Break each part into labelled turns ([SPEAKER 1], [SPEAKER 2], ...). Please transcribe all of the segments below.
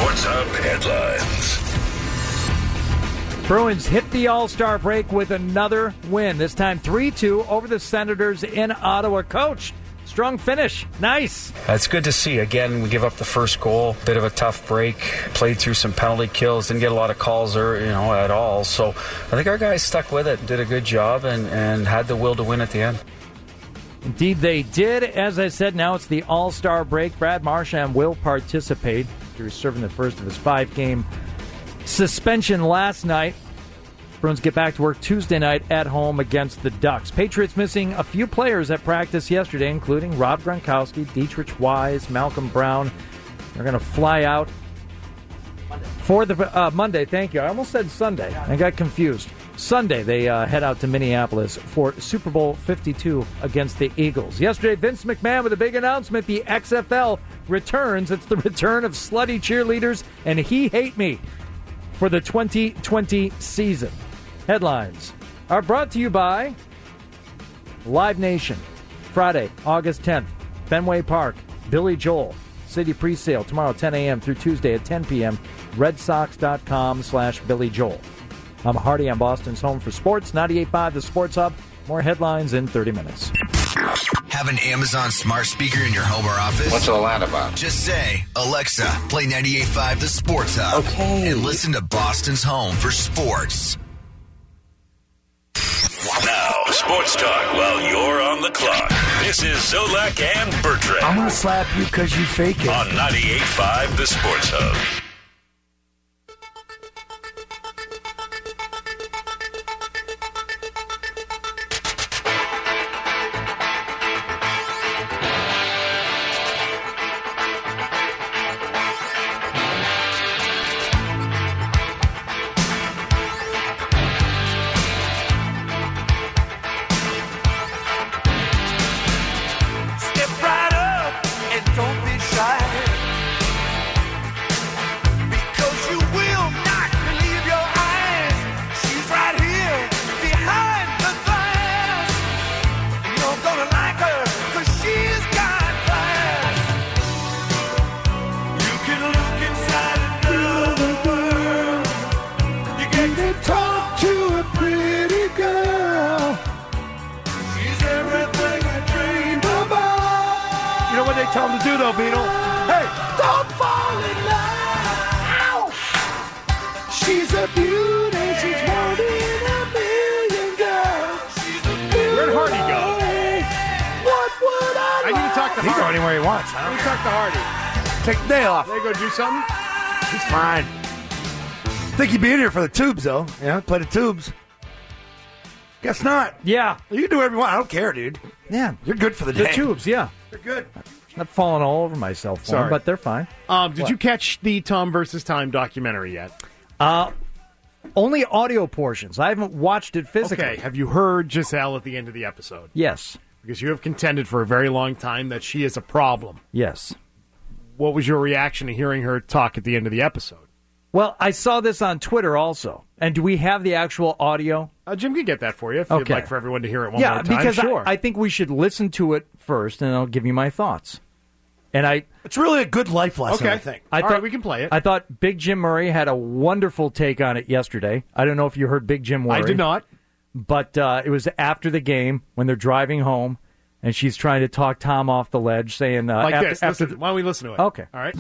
[SPEAKER 1] Sports Hub headlines.
[SPEAKER 2] Bruins hit the All-Star break with another win, this time 3-2 over the Senators in Ottawa. Coach, strong finish. Nice.
[SPEAKER 3] It's good to see. Again, we give up the first goal. Bit of a tough break. Played through some penalty kills. Didn't get a lot of calls at all. So I think our guys stuck with it, did a good job, and had the will to win at the end.
[SPEAKER 2] Indeed, they did. As I said, now it's the All-Star break. Brad Marchand will participate. He was serving the first of his 5-game suspension last night. Bruins get back to work Tuesday night at home against the Ducks. Patriots missing a few players at practice yesterday, including Rob Gronkowski, Dietrich Wise, Malcolm Brown. They're going to fly out for the Monday. Thank you. I almost said Sunday. I got confused. Sunday, they head out to Minneapolis for Super Bowl 52 against the Eagles. Yesterday, Vince McMahon with a big announcement. The XFL returns. It's the return of slutty cheerleaders and He Hate Me for the 2020 season. Headlines are brought to you by Live Nation. Friday, August 10th, Fenway Park, Billy Joel. City presale tomorrow 10 a.m. through Tuesday at 10 p.m. RedSox.com/Billy Joel. I'm Hardy on Boston's Home for Sports, 98.5 The Sports Hub. More headlines in 30 minutes.
[SPEAKER 4] Have an Amazon smart speaker in your home or office?
[SPEAKER 5] What's all that about?
[SPEAKER 4] Just say, Alexa, play 98.5 The Sports Hub.
[SPEAKER 5] Okay.
[SPEAKER 4] And listen to Boston's Home for Sports.
[SPEAKER 1] Now, sports talk while you're on the clock. This is Zolak and Bertrand.
[SPEAKER 6] I'm going to slap you because you fake it.
[SPEAKER 1] On 98.5 The Sports Hub.
[SPEAKER 6] Tell him to do, though, Beetle. Hey, don't fall in love. She's a beauty. She's more than a million girls.
[SPEAKER 7] Where'd Hardy go?
[SPEAKER 6] What would I
[SPEAKER 7] need to talk to Hardy.
[SPEAKER 6] He can go anywhere he wants.
[SPEAKER 7] Let me talk to Hardy.
[SPEAKER 6] Take the day off.
[SPEAKER 7] They go do something?
[SPEAKER 6] He's fine. Think he'd be in here for the tubes, though. Yeah, play the tubes. Guess not.
[SPEAKER 2] Yeah.
[SPEAKER 6] You can do whatever you want. I don't care, dude. Yeah, you're good for the day.
[SPEAKER 2] The tubes, yeah.
[SPEAKER 6] You're good.
[SPEAKER 2] Not falling all over myself for them, but they're fine.
[SPEAKER 7] Did you catch the Tom versus Time documentary yet?
[SPEAKER 2] Only audio portions. I haven't watched it physically.
[SPEAKER 7] Okay, have you heard Giselle at the end of the episode?
[SPEAKER 2] Yes.
[SPEAKER 7] Because you have contended for a very long time that she is a problem.
[SPEAKER 2] Yes.
[SPEAKER 7] What was your reaction to hearing her talk at the end of the episode?
[SPEAKER 2] Well, I saw this on Twitter also. And do we have the actual audio?
[SPEAKER 7] Jim can get that for you if you'd like for everyone to hear it one
[SPEAKER 2] more
[SPEAKER 7] time.
[SPEAKER 2] Yeah, because
[SPEAKER 7] sure.
[SPEAKER 2] I think we should listen to it first, and I'll give you my thoughts. And
[SPEAKER 6] it's really a good life lesson,
[SPEAKER 7] okay.
[SPEAKER 6] I think.
[SPEAKER 7] All right, we can play it.
[SPEAKER 2] I thought Big Jim Murray had a wonderful take on it yesterday. I don't know if you heard Big Jim Murray.
[SPEAKER 7] I did not.
[SPEAKER 2] But it was after the game when they're driving home, and she's trying to talk Tom off the ledge, saying...
[SPEAKER 7] like
[SPEAKER 2] after,
[SPEAKER 7] this.
[SPEAKER 2] after
[SPEAKER 7] Why don't we listen to it?
[SPEAKER 2] Okay.
[SPEAKER 7] All right.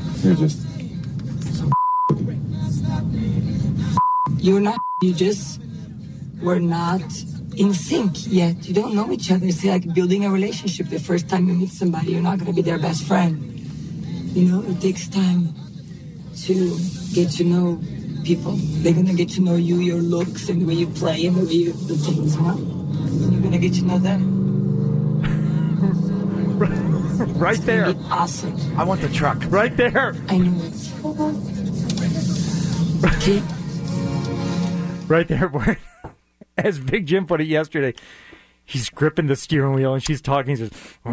[SPEAKER 8] You're not... You just were not in sync yet. You don't know each other. It's like building a relationship. The first time you meet somebody, you're not going to be their best friend. You know, it takes time to get to know people. They're going to get to know you, your looks, and the way you play, and the way you do things, huh? And you're going to get to know them.
[SPEAKER 2] Right there.
[SPEAKER 8] Awesome.
[SPEAKER 6] I want the truck.
[SPEAKER 2] Right there.
[SPEAKER 8] I know it. Okay.
[SPEAKER 2] Right there. As Big Jim put it yesterday, he's gripping the steering wheel and she's talking. He says,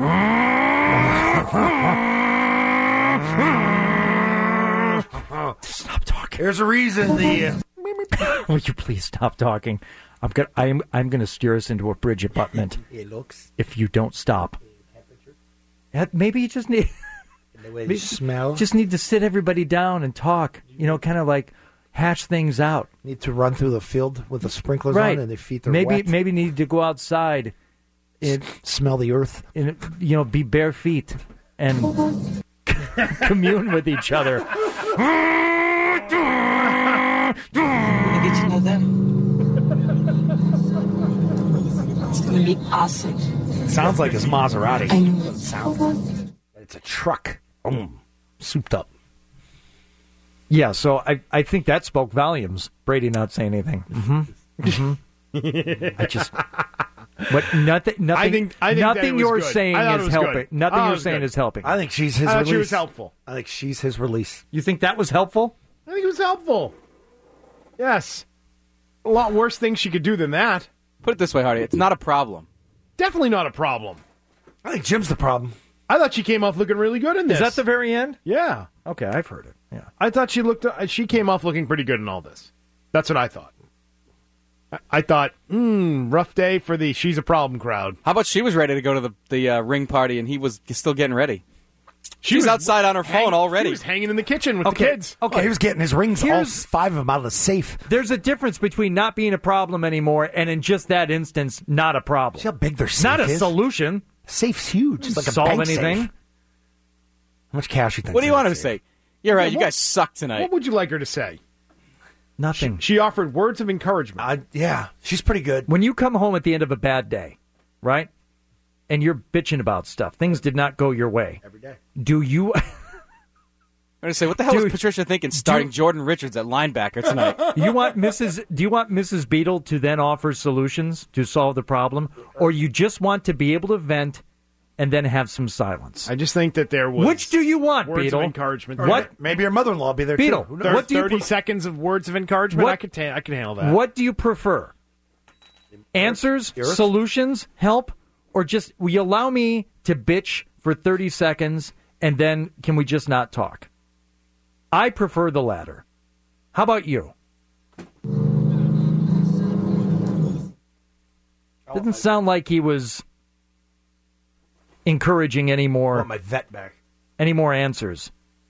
[SPEAKER 2] "Stop talking."
[SPEAKER 6] There's a reason.
[SPEAKER 2] Will you please stop talking? I'm gonna steer us into a bridge abutment.
[SPEAKER 6] It looks.
[SPEAKER 2] If you don't stop. Maybe you just need.
[SPEAKER 6] The way they smell.
[SPEAKER 2] Just need to sit everybody down and talk. Kind of like hash things out.
[SPEAKER 6] Need to run through the field with the sprinklers
[SPEAKER 2] Right.
[SPEAKER 6] on and their feet are
[SPEAKER 2] maybe
[SPEAKER 6] wet.
[SPEAKER 2] maybe need to go outside and
[SPEAKER 6] smell the earth.
[SPEAKER 2] And be bare feet and commune with each other.
[SPEAKER 8] I'm gonna get to know them. It's gonna be awesome.
[SPEAKER 6] Sounds like his Maserati.
[SPEAKER 8] I know.
[SPEAKER 6] Doesn't sound. It's a truck. Souped up.
[SPEAKER 2] Yeah, so I think that spoke volumes. Brady not saying anything. I just. But nothing.
[SPEAKER 7] I think
[SPEAKER 2] nothing you're saying is helping.
[SPEAKER 7] Good.
[SPEAKER 2] Nothing you're saying is helping.
[SPEAKER 6] I think she's his
[SPEAKER 7] I thought
[SPEAKER 6] release.
[SPEAKER 7] she was helpful.
[SPEAKER 6] I think she's his release.
[SPEAKER 2] You think that was helpful?
[SPEAKER 7] I think it was helpful. Yes. A lot worse things she could do than that.
[SPEAKER 5] Put it this way, Hardy. It's not a problem.
[SPEAKER 7] Definitely not a problem.
[SPEAKER 6] I think Jim's the problem.
[SPEAKER 7] I thought she came off looking really good in this.
[SPEAKER 2] Is that the very end?
[SPEAKER 7] Yeah.
[SPEAKER 2] Okay, I've heard it. Yeah.
[SPEAKER 7] I thought she came off looking pretty good in all this. That's what I thought. I thought, rough day for the she's a problem crowd.
[SPEAKER 5] How about she was ready to go to the ring party and he was still getting ready? She's outside on her phone already.
[SPEAKER 7] She was hanging in the kitchen with the
[SPEAKER 2] Okay.
[SPEAKER 7] kids.
[SPEAKER 2] Okay.
[SPEAKER 6] Oh, he was getting his rings, all 5 of them, out of the safe.
[SPEAKER 2] There's a difference between not being a problem anymore and, in just that instance, not a problem.
[SPEAKER 6] See how big their safe
[SPEAKER 2] Not a
[SPEAKER 6] is?
[SPEAKER 2] solution.
[SPEAKER 6] Safe's huge. It's like a
[SPEAKER 2] Solve
[SPEAKER 6] bank
[SPEAKER 2] anything.
[SPEAKER 6] safe. How much cash you think?
[SPEAKER 5] What do you want her to say? You're right. You guys suck tonight.
[SPEAKER 7] What would you like her to say?
[SPEAKER 2] Nothing.
[SPEAKER 7] She offered words of encouragement.
[SPEAKER 6] Yeah, she's pretty good.
[SPEAKER 2] When you come home at the end of a bad day, right, and you're bitching about stuff, things did not go your way.
[SPEAKER 6] Every day.
[SPEAKER 2] Do you...
[SPEAKER 5] I'm going to say, what the hell is Patricia thinking starting Jordan Richards at linebacker tonight?
[SPEAKER 2] Do you want Mrs. Beadle to then offer solutions to solve the problem, or you just want to be able to vent and then have some silence?
[SPEAKER 7] I just think that there was...
[SPEAKER 2] Which do you want,
[SPEAKER 7] words
[SPEAKER 2] Beadle?
[SPEAKER 7] of encouragement.
[SPEAKER 2] What?
[SPEAKER 6] Maybe your mother-in-law will be there,
[SPEAKER 2] Beadle,
[SPEAKER 6] too.
[SPEAKER 2] what do you
[SPEAKER 7] 30 seconds of words of encouragement? I can handle that.
[SPEAKER 2] What do you prefer? Answers, solutions, help, or just will you allow me to bitch for 30 seconds and then can we just not talk? I prefer the latter. How about you? Didn't sound like he was encouraging any
[SPEAKER 6] I
[SPEAKER 2] more.
[SPEAKER 6] want my vet back.
[SPEAKER 2] Any more answers?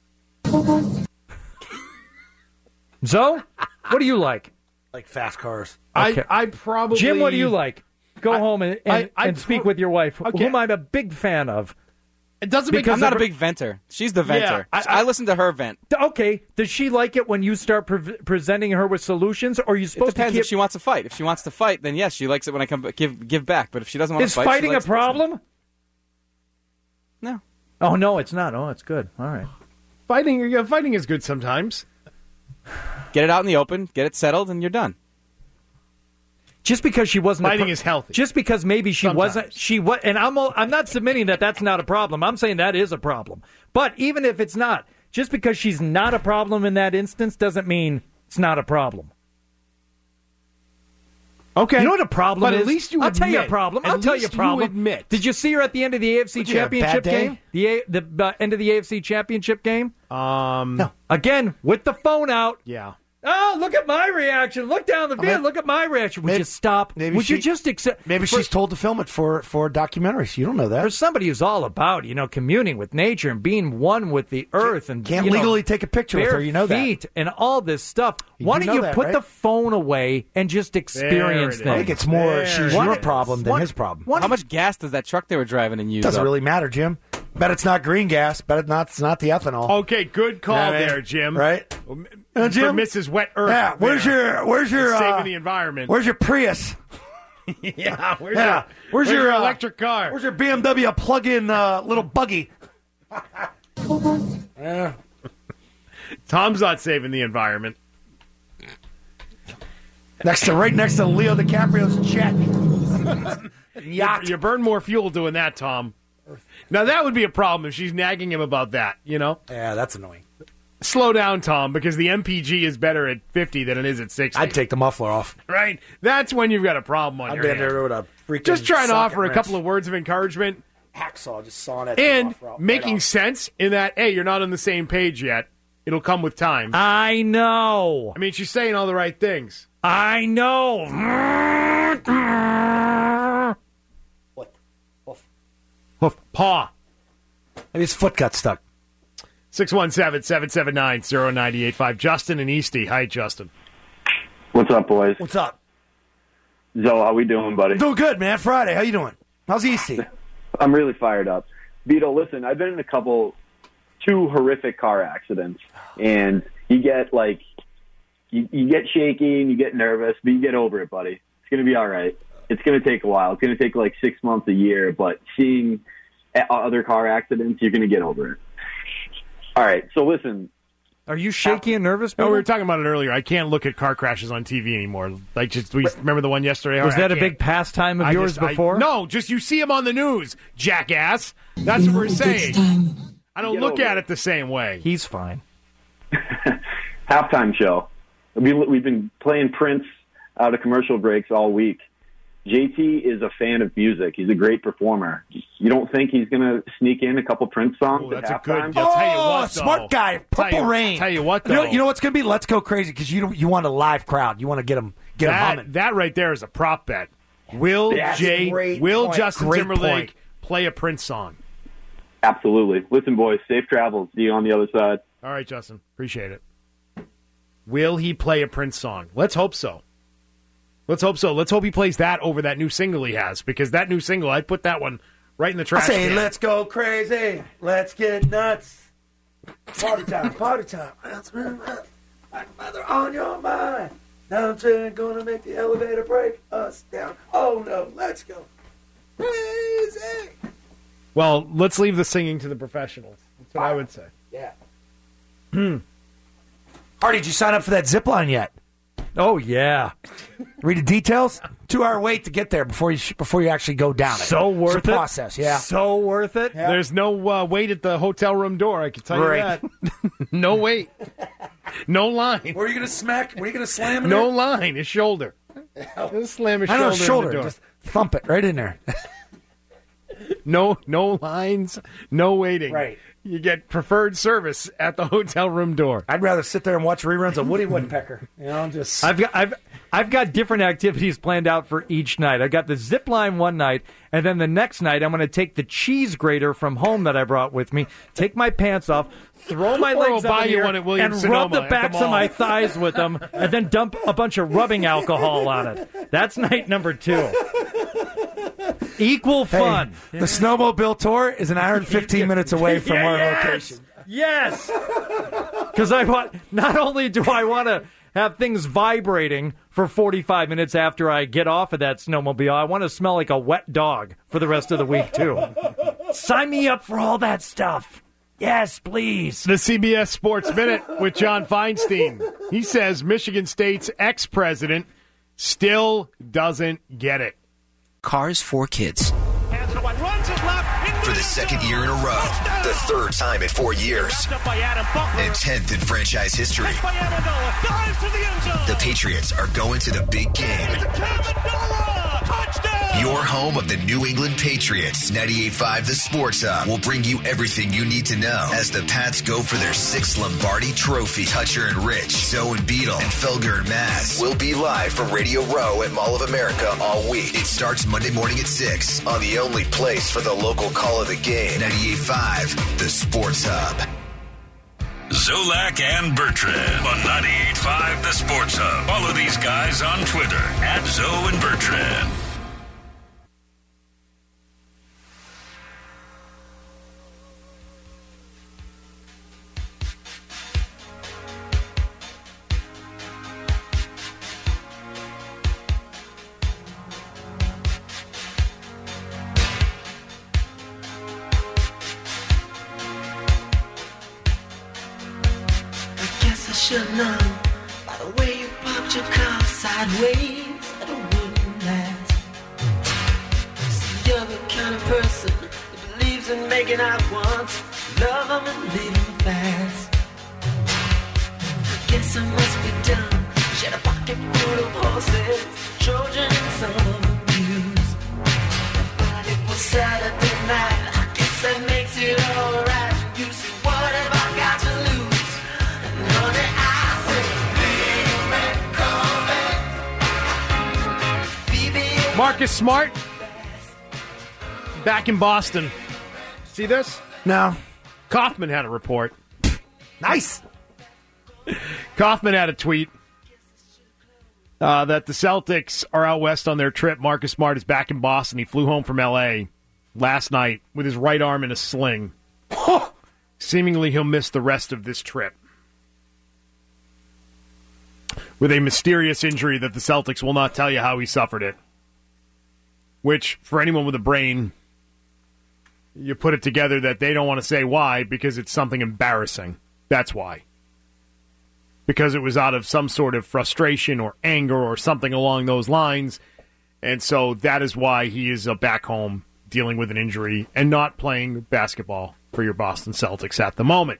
[SPEAKER 2] Zoe, what do you like?
[SPEAKER 6] Like fast cars.
[SPEAKER 2] Okay.
[SPEAKER 7] I probably...
[SPEAKER 2] Jim, what do you like? Go home and
[SPEAKER 7] I
[SPEAKER 2] speak with your wife,
[SPEAKER 7] Okay.
[SPEAKER 2] whom I'm a big fan of.
[SPEAKER 7] It doesn't make...
[SPEAKER 5] I'm not a big venter. She's the venter.
[SPEAKER 7] Yeah,
[SPEAKER 5] I listen to her vent.
[SPEAKER 2] Okay, does she like it when you start presenting her with solutions, or are you
[SPEAKER 5] It
[SPEAKER 2] supposed to
[SPEAKER 5] depends
[SPEAKER 2] keep...
[SPEAKER 5] if she wants to fight. If she wants to fight, then yes, she likes it when I come give back. But if she doesn't want
[SPEAKER 2] Is
[SPEAKER 5] to fight,
[SPEAKER 2] fighting
[SPEAKER 5] she
[SPEAKER 2] a
[SPEAKER 5] likes to listen.
[SPEAKER 2] problem?
[SPEAKER 5] No.
[SPEAKER 2] Oh, no, it's not. Oh, it's good. All right.
[SPEAKER 7] Fighting is good sometimes.
[SPEAKER 5] Get it out in the open, get it settled, and you're done.
[SPEAKER 2] Just because she wasn't...
[SPEAKER 7] Fighting is healthy.
[SPEAKER 2] Just because maybe she
[SPEAKER 7] Sometimes.
[SPEAKER 2] wasn't... And I'm not submitting that that's not a problem. I'm saying that is a problem. But even if it's not, just because she's not a problem in that instance doesn't mean it's not a problem.
[SPEAKER 7] Okay.
[SPEAKER 2] You know what a problem
[SPEAKER 7] But
[SPEAKER 2] is?
[SPEAKER 7] at least you
[SPEAKER 2] I'll tell you a
[SPEAKER 7] admit.
[SPEAKER 2] problem.
[SPEAKER 7] At
[SPEAKER 2] I'll tell you a
[SPEAKER 7] least you
[SPEAKER 2] problem.
[SPEAKER 7] admit.
[SPEAKER 2] Did you see her at the end of the AFC
[SPEAKER 6] Would you have a
[SPEAKER 2] Championship
[SPEAKER 6] bad day?
[SPEAKER 2] game? The end of the AFC Championship game?
[SPEAKER 7] No.
[SPEAKER 2] Again, with the phone out.
[SPEAKER 7] Yeah.
[SPEAKER 2] Oh, look at my reaction. Look down the field. Look at my reaction. Would
[SPEAKER 6] maybe-
[SPEAKER 2] you stop?
[SPEAKER 6] maybe
[SPEAKER 2] Would you
[SPEAKER 6] she-
[SPEAKER 2] just accept?
[SPEAKER 6] Maybe she's told to film it for documentaries. You don't know
[SPEAKER 2] For
[SPEAKER 6] that.
[SPEAKER 2] somebody who's all about, communing with nature and being one with the earth and
[SPEAKER 6] Can't legally take a picture with
[SPEAKER 2] bare
[SPEAKER 6] her. You know that.
[SPEAKER 2] feet and all this stuff. Why
[SPEAKER 6] do
[SPEAKER 2] don't
[SPEAKER 6] know
[SPEAKER 2] you
[SPEAKER 6] that,
[SPEAKER 2] put
[SPEAKER 6] right?
[SPEAKER 2] the phone away and just experience
[SPEAKER 7] it is.
[SPEAKER 2] things?
[SPEAKER 6] I think it's more
[SPEAKER 7] There
[SPEAKER 6] she's
[SPEAKER 7] it
[SPEAKER 6] your
[SPEAKER 7] is.
[SPEAKER 6] problem than his problem.
[SPEAKER 5] How much gas does that truck they were driving and use?
[SPEAKER 6] Doesn't
[SPEAKER 5] up?
[SPEAKER 6] really matter, Jim. Bet it's not green gas. Bet it's not the ethanol.
[SPEAKER 7] Okay, good call
[SPEAKER 6] You know what I mean?
[SPEAKER 7] there, Jim.
[SPEAKER 6] Right?
[SPEAKER 7] For
[SPEAKER 6] Jim?
[SPEAKER 7] Mrs. Wet Earth.
[SPEAKER 6] Yeah. Where's
[SPEAKER 7] there.
[SPEAKER 6] your
[SPEAKER 7] saving the environment?
[SPEAKER 6] Where's your Prius?
[SPEAKER 7] Yeah.
[SPEAKER 6] Where's your
[SPEAKER 7] electric car?
[SPEAKER 6] Where's your BMW plug-in little buggy?
[SPEAKER 7] Tom's not saving the environment.
[SPEAKER 6] Right next to Leo DiCaprio's jet. Yacht.
[SPEAKER 7] You burn more fuel doing that, Tom. Now that would be a problem if she's nagging him about that.
[SPEAKER 6] Yeah, that's annoying.
[SPEAKER 7] Slow down, Tom, because the MPG is better at 50 than it is at 60.
[SPEAKER 6] I'd take the muffler off.
[SPEAKER 7] Right? That's when you've got a problem on
[SPEAKER 6] I'd
[SPEAKER 7] your
[SPEAKER 6] be
[SPEAKER 7] hands.
[SPEAKER 6] there with a freaking
[SPEAKER 7] Just trying to
[SPEAKER 6] socket
[SPEAKER 7] offer a
[SPEAKER 6] wrench.
[SPEAKER 7] couple of words of encouragement
[SPEAKER 6] hacksaw, just sawing that
[SPEAKER 7] and
[SPEAKER 6] thing off,
[SPEAKER 7] making sense in that, hey, you're not on the same page yet. It'll come with time.
[SPEAKER 2] I know.
[SPEAKER 7] I mean, she's saying all the right things.
[SPEAKER 2] I know.
[SPEAKER 6] What?
[SPEAKER 7] Hoof. Paw.
[SPEAKER 6] Maybe his foot got stuck.
[SPEAKER 7] 617-779-0985. Justin and Eastie. Hi, Justin.
[SPEAKER 9] What's up, boys?
[SPEAKER 6] What's up?
[SPEAKER 9] Zoe, how we doing, buddy?
[SPEAKER 6] Doing good, man. Friday. How you doing? How's Eastie?
[SPEAKER 9] I'm really fired up. Beto, listen, I've been in two horrific car accidents, and you get you get shaky and you get nervous, but you get over it, buddy. It's going to be all right. It's going to take a while. It's going to take 6 months, a year, but seeing other car accidents, you're going to get over it. All right, so listen.
[SPEAKER 2] Are you shaky and nervous?
[SPEAKER 7] No, we were talking about it earlier. I can't look at car crashes on TV anymore. We remember the one yesterday?
[SPEAKER 2] Was that a big pastime of yours before?
[SPEAKER 7] No, just you see them on the news, jackass. That's what we're saying. I don't look at it the same way.
[SPEAKER 2] He's fine.
[SPEAKER 9] Halftime show. We've been playing Prince out of commercial breaks all week. JT is a fan of music. He's a great performer. You don't think he's going to sneak in a couple Prince songs at halftime?
[SPEAKER 7] I'll tell you what,
[SPEAKER 6] smart guy. Purple Rain.
[SPEAKER 7] Tell you what, though.
[SPEAKER 6] You know what's going to be? Let's Go Crazy, because you want a live crowd. You want to get them humming.
[SPEAKER 7] That right there is a prop bet. Will Justin Timberlake play a Prince song?
[SPEAKER 9] Absolutely. Listen, boys, safe travels. See you on the other side.
[SPEAKER 7] All right, Justin. Appreciate it. Will he play a Prince song? Let's hope so. Let's hope so. Let's hope he plays that over that new single he has, because that new single, I'd put that one right in the trash can.
[SPEAKER 6] Let's go crazy. Let's get nuts. Party time, party time. Mother on your mind. Now I'm going to make the elevator break us down. Oh, no. Let's go crazy.
[SPEAKER 7] Well, let's leave the singing to the professionals. That's what I would say.
[SPEAKER 6] Yeah. Hardy, did you sign up for that zip line yet?
[SPEAKER 2] Oh, yeah.
[SPEAKER 6] Read the details? 2-hour wait to get there before you actually go down it.
[SPEAKER 2] So worth
[SPEAKER 6] it's a process, yeah.
[SPEAKER 2] So worth it.
[SPEAKER 6] Yeah.
[SPEAKER 7] There's no wait at the hotel room door, I can tell you that. No wait. No line.
[SPEAKER 6] Where are you going to smack? Where are you going to slam it?
[SPEAKER 7] No line. His shoulder. Just slam his shoulder in the door.
[SPEAKER 6] Just thump it right in there.
[SPEAKER 7] No lines, no waiting.
[SPEAKER 6] Right.
[SPEAKER 7] You get preferred service at the hotel room door.
[SPEAKER 6] I'd rather sit there and watch reruns of Woody Woodpecker.
[SPEAKER 2] I've got different activities planned out for each night. I got the zip line one night, and then the next night I'm going to take the cheese grater from home that I brought with me, take my pants off, throw my legs up in the air, and rub the backs of my thighs with them, and then dump a bunch of rubbing alcohol on it. That's night number 2. Equal fun.
[SPEAKER 6] Hey, the snowmobile tour is an hour and 15 minutes away from our location.
[SPEAKER 2] Yes, because not only do I want to have things vibrating for 45 minutes after I get off of that snowmobile, I want to smell like a wet dog for the rest of the week too. Sign me up for all that stuff. Yes, please.
[SPEAKER 7] The CBS Sports Minute with John Feinstein. He says Michigan State's ex-president still doesn't get it.
[SPEAKER 4] Cars for Kids. For the second year in a row, the third time in 4 years, and 10th in franchise history, the Patriots are going to the big game. Your home of the New England Patriots. 98.5 The Sports Hub will bring you everything you need to know as the Pats go for their 6th Lombardi Trophy. Toucher and Rich, Zoe and Beetle, and Felger and Maz will be live from Radio Row at Mall of America all week. It starts Monday morning at 6 on the only place for the local call of the game. 98.5 The Sports Hub.
[SPEAKER 1] Zolak and Bertrand on 98.5 The Sports Hub. Follow these guys on Twitter at Zoe and Bertrand.
[SPEAKER 10] Should know by the way you parked your car sideways that it wouldn't last. See, you're the kind of person that believes in making out once, love them and leave them fast. I guess I must be dumb. She had a pocket full of horses, Trojan and some of them used. But it was Saturday night. I guess that makes it alright. You see, what have I got to lose?
[SPEAKER 7] Marcus Smart, back in Boston. See this?
[SPEAKER 6] No.
[SPEAKER 7] Kaufman had a report. Nice. Kaufman had a tweet that the Celtics are out west on their trip. Marcus Smart is back in Boston. He flew home from L.A. last night with his right arm in a sling. Seemingly he'll miss the rest of this trip with a mysterious injury that the Celtics will not tell you how he suffered it. Which, for anyone with a brain, you put it together that they don't want to say why because it's something embarrassing. That's why. Because it was out of some sort of frustration or anger or something along those lines. And so that is why he is back home dealing with an injury and not playing basketball for your Boston Celtics at the moment.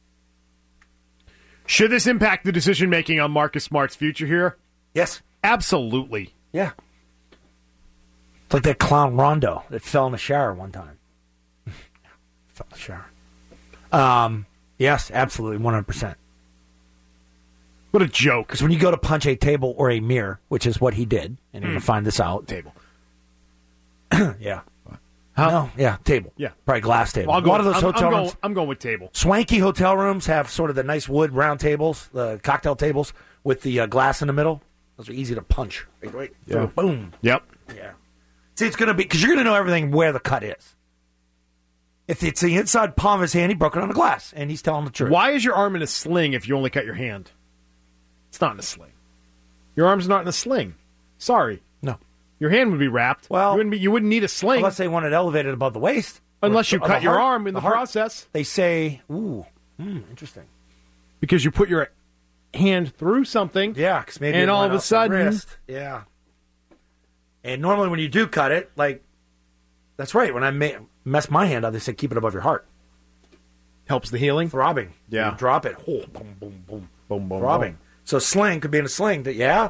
[SPEAKER 7] Should this impact the decision-making on Marcus Smart's future here?
[SPEAKER 11] Yes.
[SPEAKER 7] Absolutely.
[SPEAKER 11] Yeah. It's like that clown Rondo that fell in the shower one time. Fell in the shower. Yes, absolutely, 100%.
[SPEAKER 7] What a joke.
[SPEAKER 11] Because when you go to punch a table or a mirror, which is what he did, and you're going to find this out.
[SPEAKER 7] Table.
[SPEAKER 11] Yeah.
[SPEAKER 7] Huh?
[SPEAKER 11] No, yeah, table.
[SPEAKER 7] Yeah.
[SPEAKER 11] Probably glass table.
[SPEAKER 7] Well,
[SPEAKER 11] A lot of those hotel rooms.
[SPEAKER 7] I'm going with table.
[SPEAKER 11] Swanky hotel rooms have sort of the nice wood round tables, the cocktail tables with the glass in the middle. Those are easy to punch. Right?
[SPEAKER 7] Yeah.
[SPEAKER 11] Boom.
[SPEAKER 7] Yep.
[SPEAKER 11] Yeah. See, it's going to be, because you're going to know everything where the cut is. If it's the inside palm of his hand, he broke it on the glass, and he's telling the truth.
[SPEAKER 7] Why is your arm in a sling if you only cut your hand? It's not in a sling. Your arm's not in a sling. Sorry.
[SPEAKER 11] No.
[SPEAKER 7] Your hand would be wrapped.
[SPEAKER 11] Well,
[SPEAKER 7] you wouldn't need a sling.
[SPEAKER 11] Unless they want it elevated above the waist.
[SPEAKER 7] Unless you cut your
[SPEAKER 11] heart,
[SPEAKER 7] arm in the process.
[SPEAKER 11] They say, interesting.
[SPEAKER 7] Because you put your hand through something.
[SPEAKER 11] Yeah, because maybe
[SPEAKER 7] and
[SPEAKER 11] it
[SPEAKER 7] all
[SPEAKER 11] went
[SPEAKER 7] of a
[SPEAKER 11] off the
[SPEAKER 7] sudden.
[SPEAKER 11] wrist. Yeah. And normally when you do cut it, that's right. When I mess my hand up, they say keep it above your heart.
[SPEAKER 7] Helps the healing.
[SPEAKER 11] Throbbing.
[SPEAKER 7] Yeah.
[SPEAKER 11] You drop it. Oh, boom, boom, boom.
[SPEAKER 7] Boom, boom,
[SPEAKER 11] throbbing.
[SPEAKER 7] boom.
[SPEAKER 11] So sling could be in a sling. Yeah.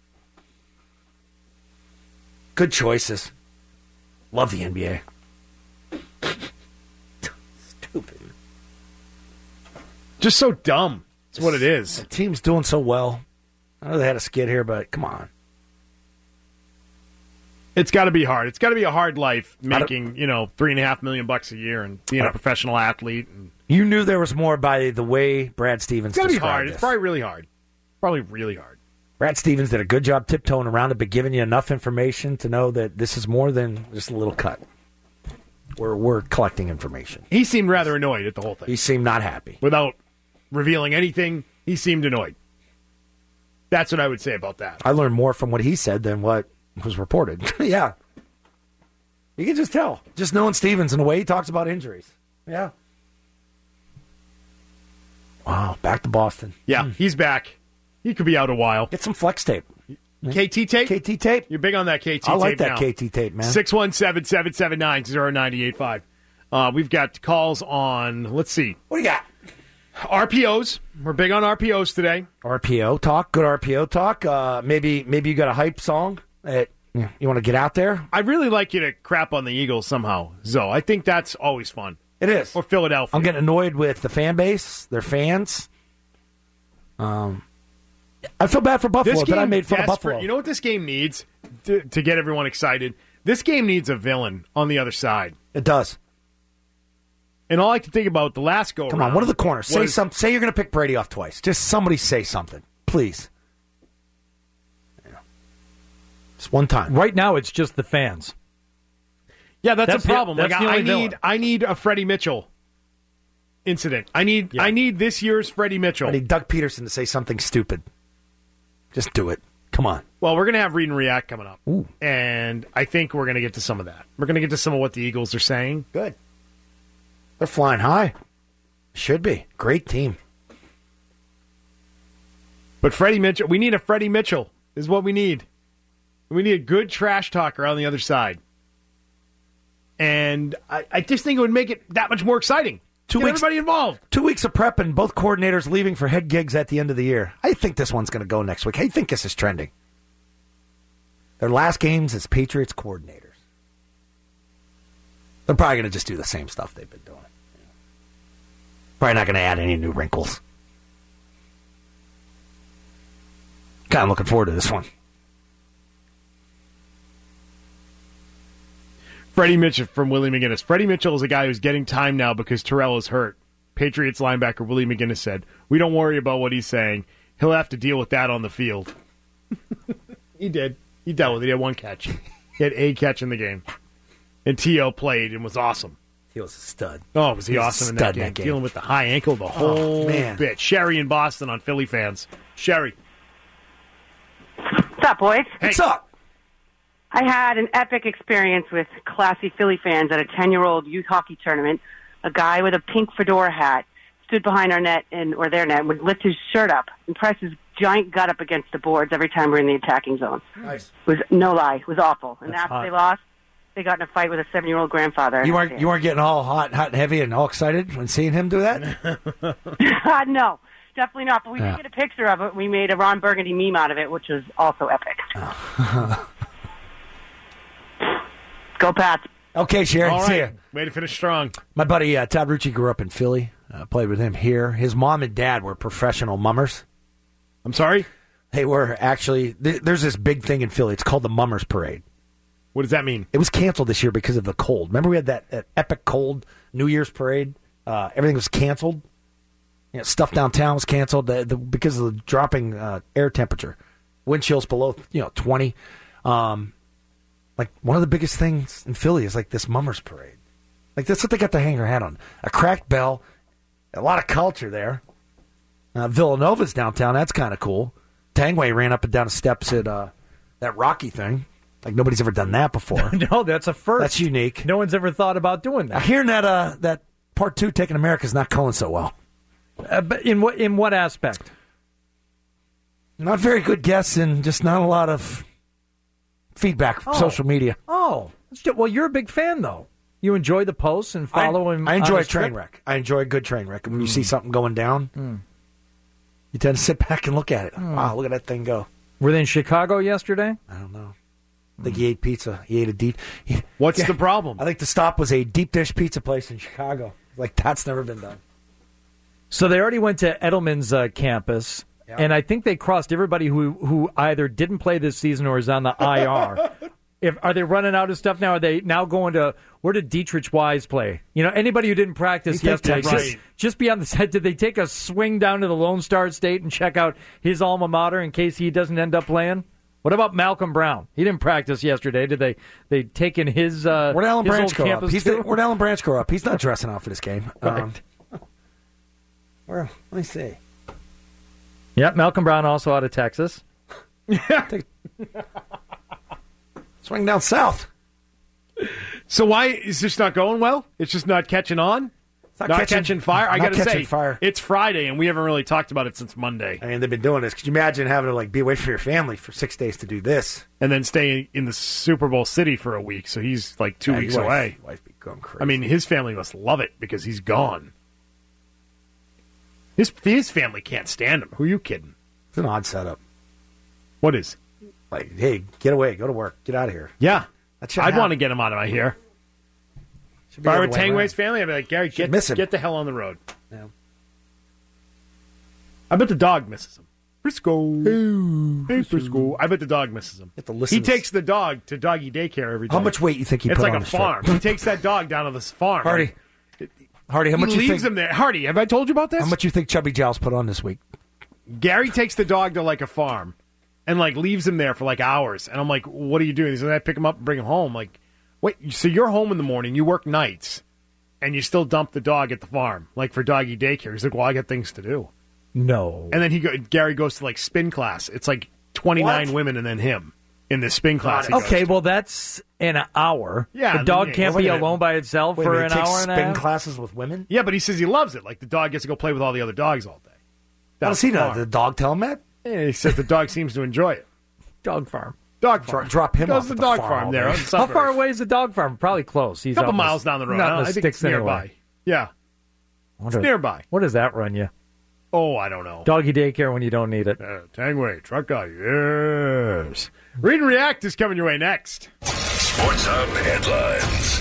[SPEAKER 11] Good choices. Love the NBA. Stupid.
[SPEAKER 7] Just so dumb. That's what it is.
[SPEAKER 11] The team's doing so well. I know they had a skid here, but come on.
[SPEAKER 7] It's got to be hard. It's got to be a hard life making, $3.5 million a year and being a professional athlete. And
[SPEAKER 11] you knew there was more by the way Brad Stevens
[SPEAKER 7] it's got to be
[SPEAKER 11] described
[SPEAKER 7] hard.
[SPEAKER 11] this.
[SPEAKER 7] It's probably really hard. Probably really hard.
[SPEAKER 11] Brad Stevens did a good job tiptoeing around it, but giving you enough information to know that this is more than just a little cut. We're collecting information.
[SPEAKER 7] He seemed rather annoyed at the whole thing.
[SPEAKER 11] He seemed not happy.
[SPEAKER 7] Without revealing anything, he seemed annoyed. That's what I would say about that.
[SPEAKER 11] I learned more from what he said than what was reported. Yeah. You can just tell. Just knowing Stevens and the way he talks about injuries. Yeah. Wow, back to Boston.
[SPEAKER 7] Yeah, he's back. He could be out a while.
[SPEAKER 11] Get some flex tape.
[SPEAKER 7] KT tape?
[SPEAKER 11] KT tape?
[SPEAKER 7] You're big on that KT tape
[SPEAKER 11] I like that
[SPEAKER 7] now.
[SPEAKER 11] KT tape, man.
[SPEAKER 7] 617-779-0985. We've got calls on, let's see.
[SPEAKER 11] What do you got?
[SPEAKER 7] RPOs. We're big on RPOs today.
[SPEAKER 11] RPO talk. Good RPO talk. Maybe you got a hype song that you want to get out there?
[SPEAKER 7] I'd really like you to crap on the Eagles somehow, Zoe. I think that's always fun.
[SPEAKER 11] It is.
[SPEAKER 7] Or Philadelphia.
[SPEAKER 11] I'm getting annoyed with the fan base, their fans. I feel bad for Buffalo, but I made fun of Buffalo.
[SPEAKER 7] You know what this game needs to get everyone excited? This game needs a villain on the other side.
[SPEAKER 11] It does.
[SPEAKER 7] And all I can think about the last go-around.
[SPEAKER 11] Come on, one of the corners. Say something. Say you're going to pick Brady off twice. Just somebody say something, please. Just one time.
[SPEAKER 2] Right now, it's just the fans.
[SPEAKER 7] Yeah, that's a problem.
[SPEAKER 2] I
[SPEAKER 7] need a Freddie Mitchell incident. I need this year's Freddie Mitchell.
[SPEAKER 11] I need Doug Peterson to say something stupid. Just do it. Come on.
[SPEAKER 7] Well, we're going to have Read and React coming up.
[SPEAKER 11] Ooh.
[SPEAKER 7] And I think we're going to get to some of that. We're going to get to some of what the Eagles are saying.
[SPEAKER 11] Good. They're flying high. Should be. Great team.
[SPEAKER 7] But Freddie Mitchell, we need a Freddie Mitchell is what we need. We need a good trash talker on the other side. And I just think it would make it that much more exciting. Get everybody involved.
[SPEAKER 11] 2 weeks of prep and both coordinators leaving for head gigs at the end of the year. I think this one's going to go next week. How do you think this is trending? Their last games as Patriots coordinators. They're probably going to just do the same stuff they've been doing. Probably not going to add any new wrinkles. Kind of looking forward to this one.
[SPEAKER 7] Freddie Mitchell from Willie McGinnis. Freddie Mitchell is a guy who's getting time now because Terrell is hurt. Patriots linebacker Willie McGinnis said, "We don't worry about what he's saying. He'll have to deal with that on the field." He did. He dealt with it. He had one catch. He had a catch in the game. And T.O. played and was awesome.
[SPEAKER 11] He was a stud.
[SPEAKER 7] Oh, was he awesome in that game? Dealing with the high ankle the whole bit. Sherry in Boston on Philly fans. Sherry.
[SPEAKER 12] What's up, boys?
[SPEAKER 7] Hey.
[SPEAKER 11] What's up?
[SPEAKER 12] I had an epic experience with classy Philly fans at a 10-year-old youth hockey tournament. A guy with a pink fedora hat stood behind our net or their net and would lift his shirt up and press his giant gut up against the boards every time we're in the attacking zone.
[SPEAKER 11] Nice.
[SPEAKER 12] It was no lie. It was awful. And
[SPEAKER 11] That's
[SPEAKER 12] after
[SPEAKER 11] hot.
[SPEAKER 12] they lost, they got in a fight with a 7-year-old grandfather.
[SPEAKER 11] You weren't getting all hot and heavy and all excited when seeing him do that?
[SPEAKER 12] No, definitely not. But we did get a picture of it. We made a Ron Burgundy meme out of it, which was also epic. Go Pats.
[SPEAKER 11] Okay, Sherry.
[SPEAKER 7] All
[SPEAKER 11] See
[SPEAKER 7] right.
[SPEAKER 11] ya.
[SPEAKER 7] Way to finish strong.
[SPEAKER 11] My buddy Todd Rucci grew up in Philly. Played with him here. His mom and dad were professional mummers.
[SPEAKER 7] I'm sorry?
[SPEAKER 11] They were actually... There's this big thing in Philly. It's called the Mummers Parade.
[SPEAKER 7] What does that mean?
[SPEAKER 11] It was canceled this year because of the cold. Remember we had that epic cold New Year's parade? Everything was canceled. You know, stuff downtown was canceled because of the dropping air temperature. Wind chills below 20. Like one of the biggest things in Philly is like this Mummers Parade. Like that's what they got to hang their hat on. A cracked bell, a lot of culture there. Villanova's downtown. That's kind of cool. Tangway ran up and down the steps at that Rocky thing. Like nobody's ever done that before.
[SPEAKER 2] No, that's a first.
[SPEAKER 11] That's unique.
[SPEAKER 2] No one's ever thought about doing that.
[SPEAKER 11] Hearing that part 2 Taking America's not going so well.
[SPEAKER 2] But in what aspect?
[SPEAKER 11] Not very good guests and just not a lot of feedback from social media.
[SPEAKER 2] Oh, well, you're a big fan though. You enjoy the posts and follow him.
[SPEAKER 11] I enjoy
[SPEAKER 2] on
[SPEAKER 11] a train wreck. I enjoy a good train wreck. And when you see something going down, you tend to sit back and look at it. Wow, look at that thing go.
[SPEAKER 2] Were they in Chicago yesterday?
[SPEAKER 11] I don't know. I think he ate pizza. He ate a deep...
[SPEAKER 7] What's the problem?
[SPEAKER 11] I think the stop was a deep dish pizza place in Chicago. Like, that's never been done.
[SPEAKER 2] So they already went to Edelman's campus, and I think they crossed everybody who either didn't play this season or is on the IR. Are they running out of stuff now? Are they now going to... Where did Dietrich Wise play? You know, anybody who didn't practice yesterday, just be on the set. Did they take a swing down to the Lone Star State and check out his alma mater in case he doesn't end up playing? What about Malcolm Brown? He didn't practice yesterday. Did they take in his
[SPEAKER 11] Where'd Alan
[SPEAKER 2] his
[SPEAKER 11] Branch
[SPEAKER 2] old
[SPEAKER 11] grow up?
[SPEAKER 2] campus too?
[SPEAKER 11] Where'd Alan Branch grow up? He's not dressing out for this game.
[SPEAKER 2] Right.
[SPEAKER 11] Let me see.
[SPEAKER 2] Yeah, Malcolm Brown also out of Texas.
[SPEAKER 11] Swing down south.
[SPEAKER 7] So why is this not going well? It's just not catching on? Not catching fire? I got to say, it's Friday, and we haven't really talked about it since Monday.
[SPEAKER 11] I mean, they've been doing this. Could you imagine having to be away from your family for 6 days to do this?
[SPEAKER 7] And then stay in the Super Bowl city for a week, so he's like 2 weeks away.
[SPEAKER 11] Wife be going crazy.
[SPEAKER 7] I mean, his family must love it because he's gone. His family can't stand him. Who are you kidding?
[SPEAKER 11] It's an odd setup.
[SPEAKER 7] What is?
[SPEAKER 11] Like, hey, get away, go to work, get out of here.
[SPEAKER 7] Yeah.
[SPEAKER 11] I'd
[SPEAKER 7] want to get him out of my hair. If I were Tangway's family, I'd be like, Gary, get the hell on the road.
[SPEAKER 11] Yeah.
[SPEAKER 7] I bet the dog misses him. Frisco. Hey, Frisco. I bet the dog misses him. He takes the dog to doggy daycare every day.
[SPEAKER 11] How much weight you think he
[SPEAKER 7] It's
[SPEAKER 11] put
[SPEAKER 7] like
[SPEAKER 11] on
[SPEAKER 7] a
[SPEAKER 11] the
[SPEAKER 7] farm.
[SPEAKER 11] trip?
[SPEAKER 7] He takes that dog down to this farm.
[SPEAKER 11] Hardy, how much
[SPEAKER 7] he
[SPEAKER 11] you
[SPEAKER 7] leaves
[SPEAKER 11] think?
[SPEAKER 7] him there. Hardy, have I told you about this?
[SPEAKER 11] How much you think Chubby Giles put on this week?
[SPEAKER 7] Gary takes the dog to like a farm and like leaves him there for like hours. And I'm like, what are you doing? He says, I pick him up and bring him home. Like, wait, so you're home in the morning, you work nights, and you still dump the dog at the farm, like for doggy daycare. He's like, well, I got things to do.
[SPEAKER 2] No.
[SPEAKER 7] And then Gary goes to like spin class. It's like 29 women and then him in this spin class.
[SPEAKER 2] Okay, well, that's an hour.
[SPEAKER 7] Yeah,
[SPEAKER 2] the dog can't be alone by itself for an hour and a half.
[SPEAKER 11] Spin classes with women?
[SPEAKER 7] Yeah, but he says he loves it. Like the dog gets to go play with all the other dogs all day.
[SPEAKER 11] How does he know? Did the dog tell him that?
[SPEAKER 7] Yeah, he says the dog seems to enjoy it.
[SPEAKER 2] Dog farm.
[SPEAKER 7] Dog farm.
[SPEAKER 11] Drop him
[SPEAKER 7] Goes
[SPEAKER 11] off
[SPEAKER 7] to
[SPEAKER 11] at
[SPEAKER 7] the
[SPEAKER 11] the
[SPEAKER 7] dog
[SPEAKER 11] farm
[SPEAKER 7] farm
[SPEAKER 11] all
[SPEAKER 7] there.
[SPEAKER 11] day.
[SPEAKER 7] on the
[SPEAKER 2] How
[SPEAKER 7] suburbs.
[SPEAKER 2] far away is the dog farm? Probably close. He's
[SPEAKER 7] A couple
[SPEAKER 2] out in
[SPEAKER 7] miles down the road.
[SPEAKER 2] Not in
[SPEAKER 7] I
[SPEAKER 2] the
[SPEAKER 7] think
[SPEAKER 2] sticks
[SPEAKER 7] it's nearby.
[SPEAKER 2] anyway.
[SPEAKER 7] Yeah. It's nearby.
[SPEAKER 2] What does that run you?
[SPEAKER 7] Oh, I don't know.
[SPEAKER 2] Doggy daycare when you don't need it.
[SPEAKER 7] Tangway, truck guy, yes. Read and React is coming your way next.
[SPEAKER 1] Sports Hub headlines.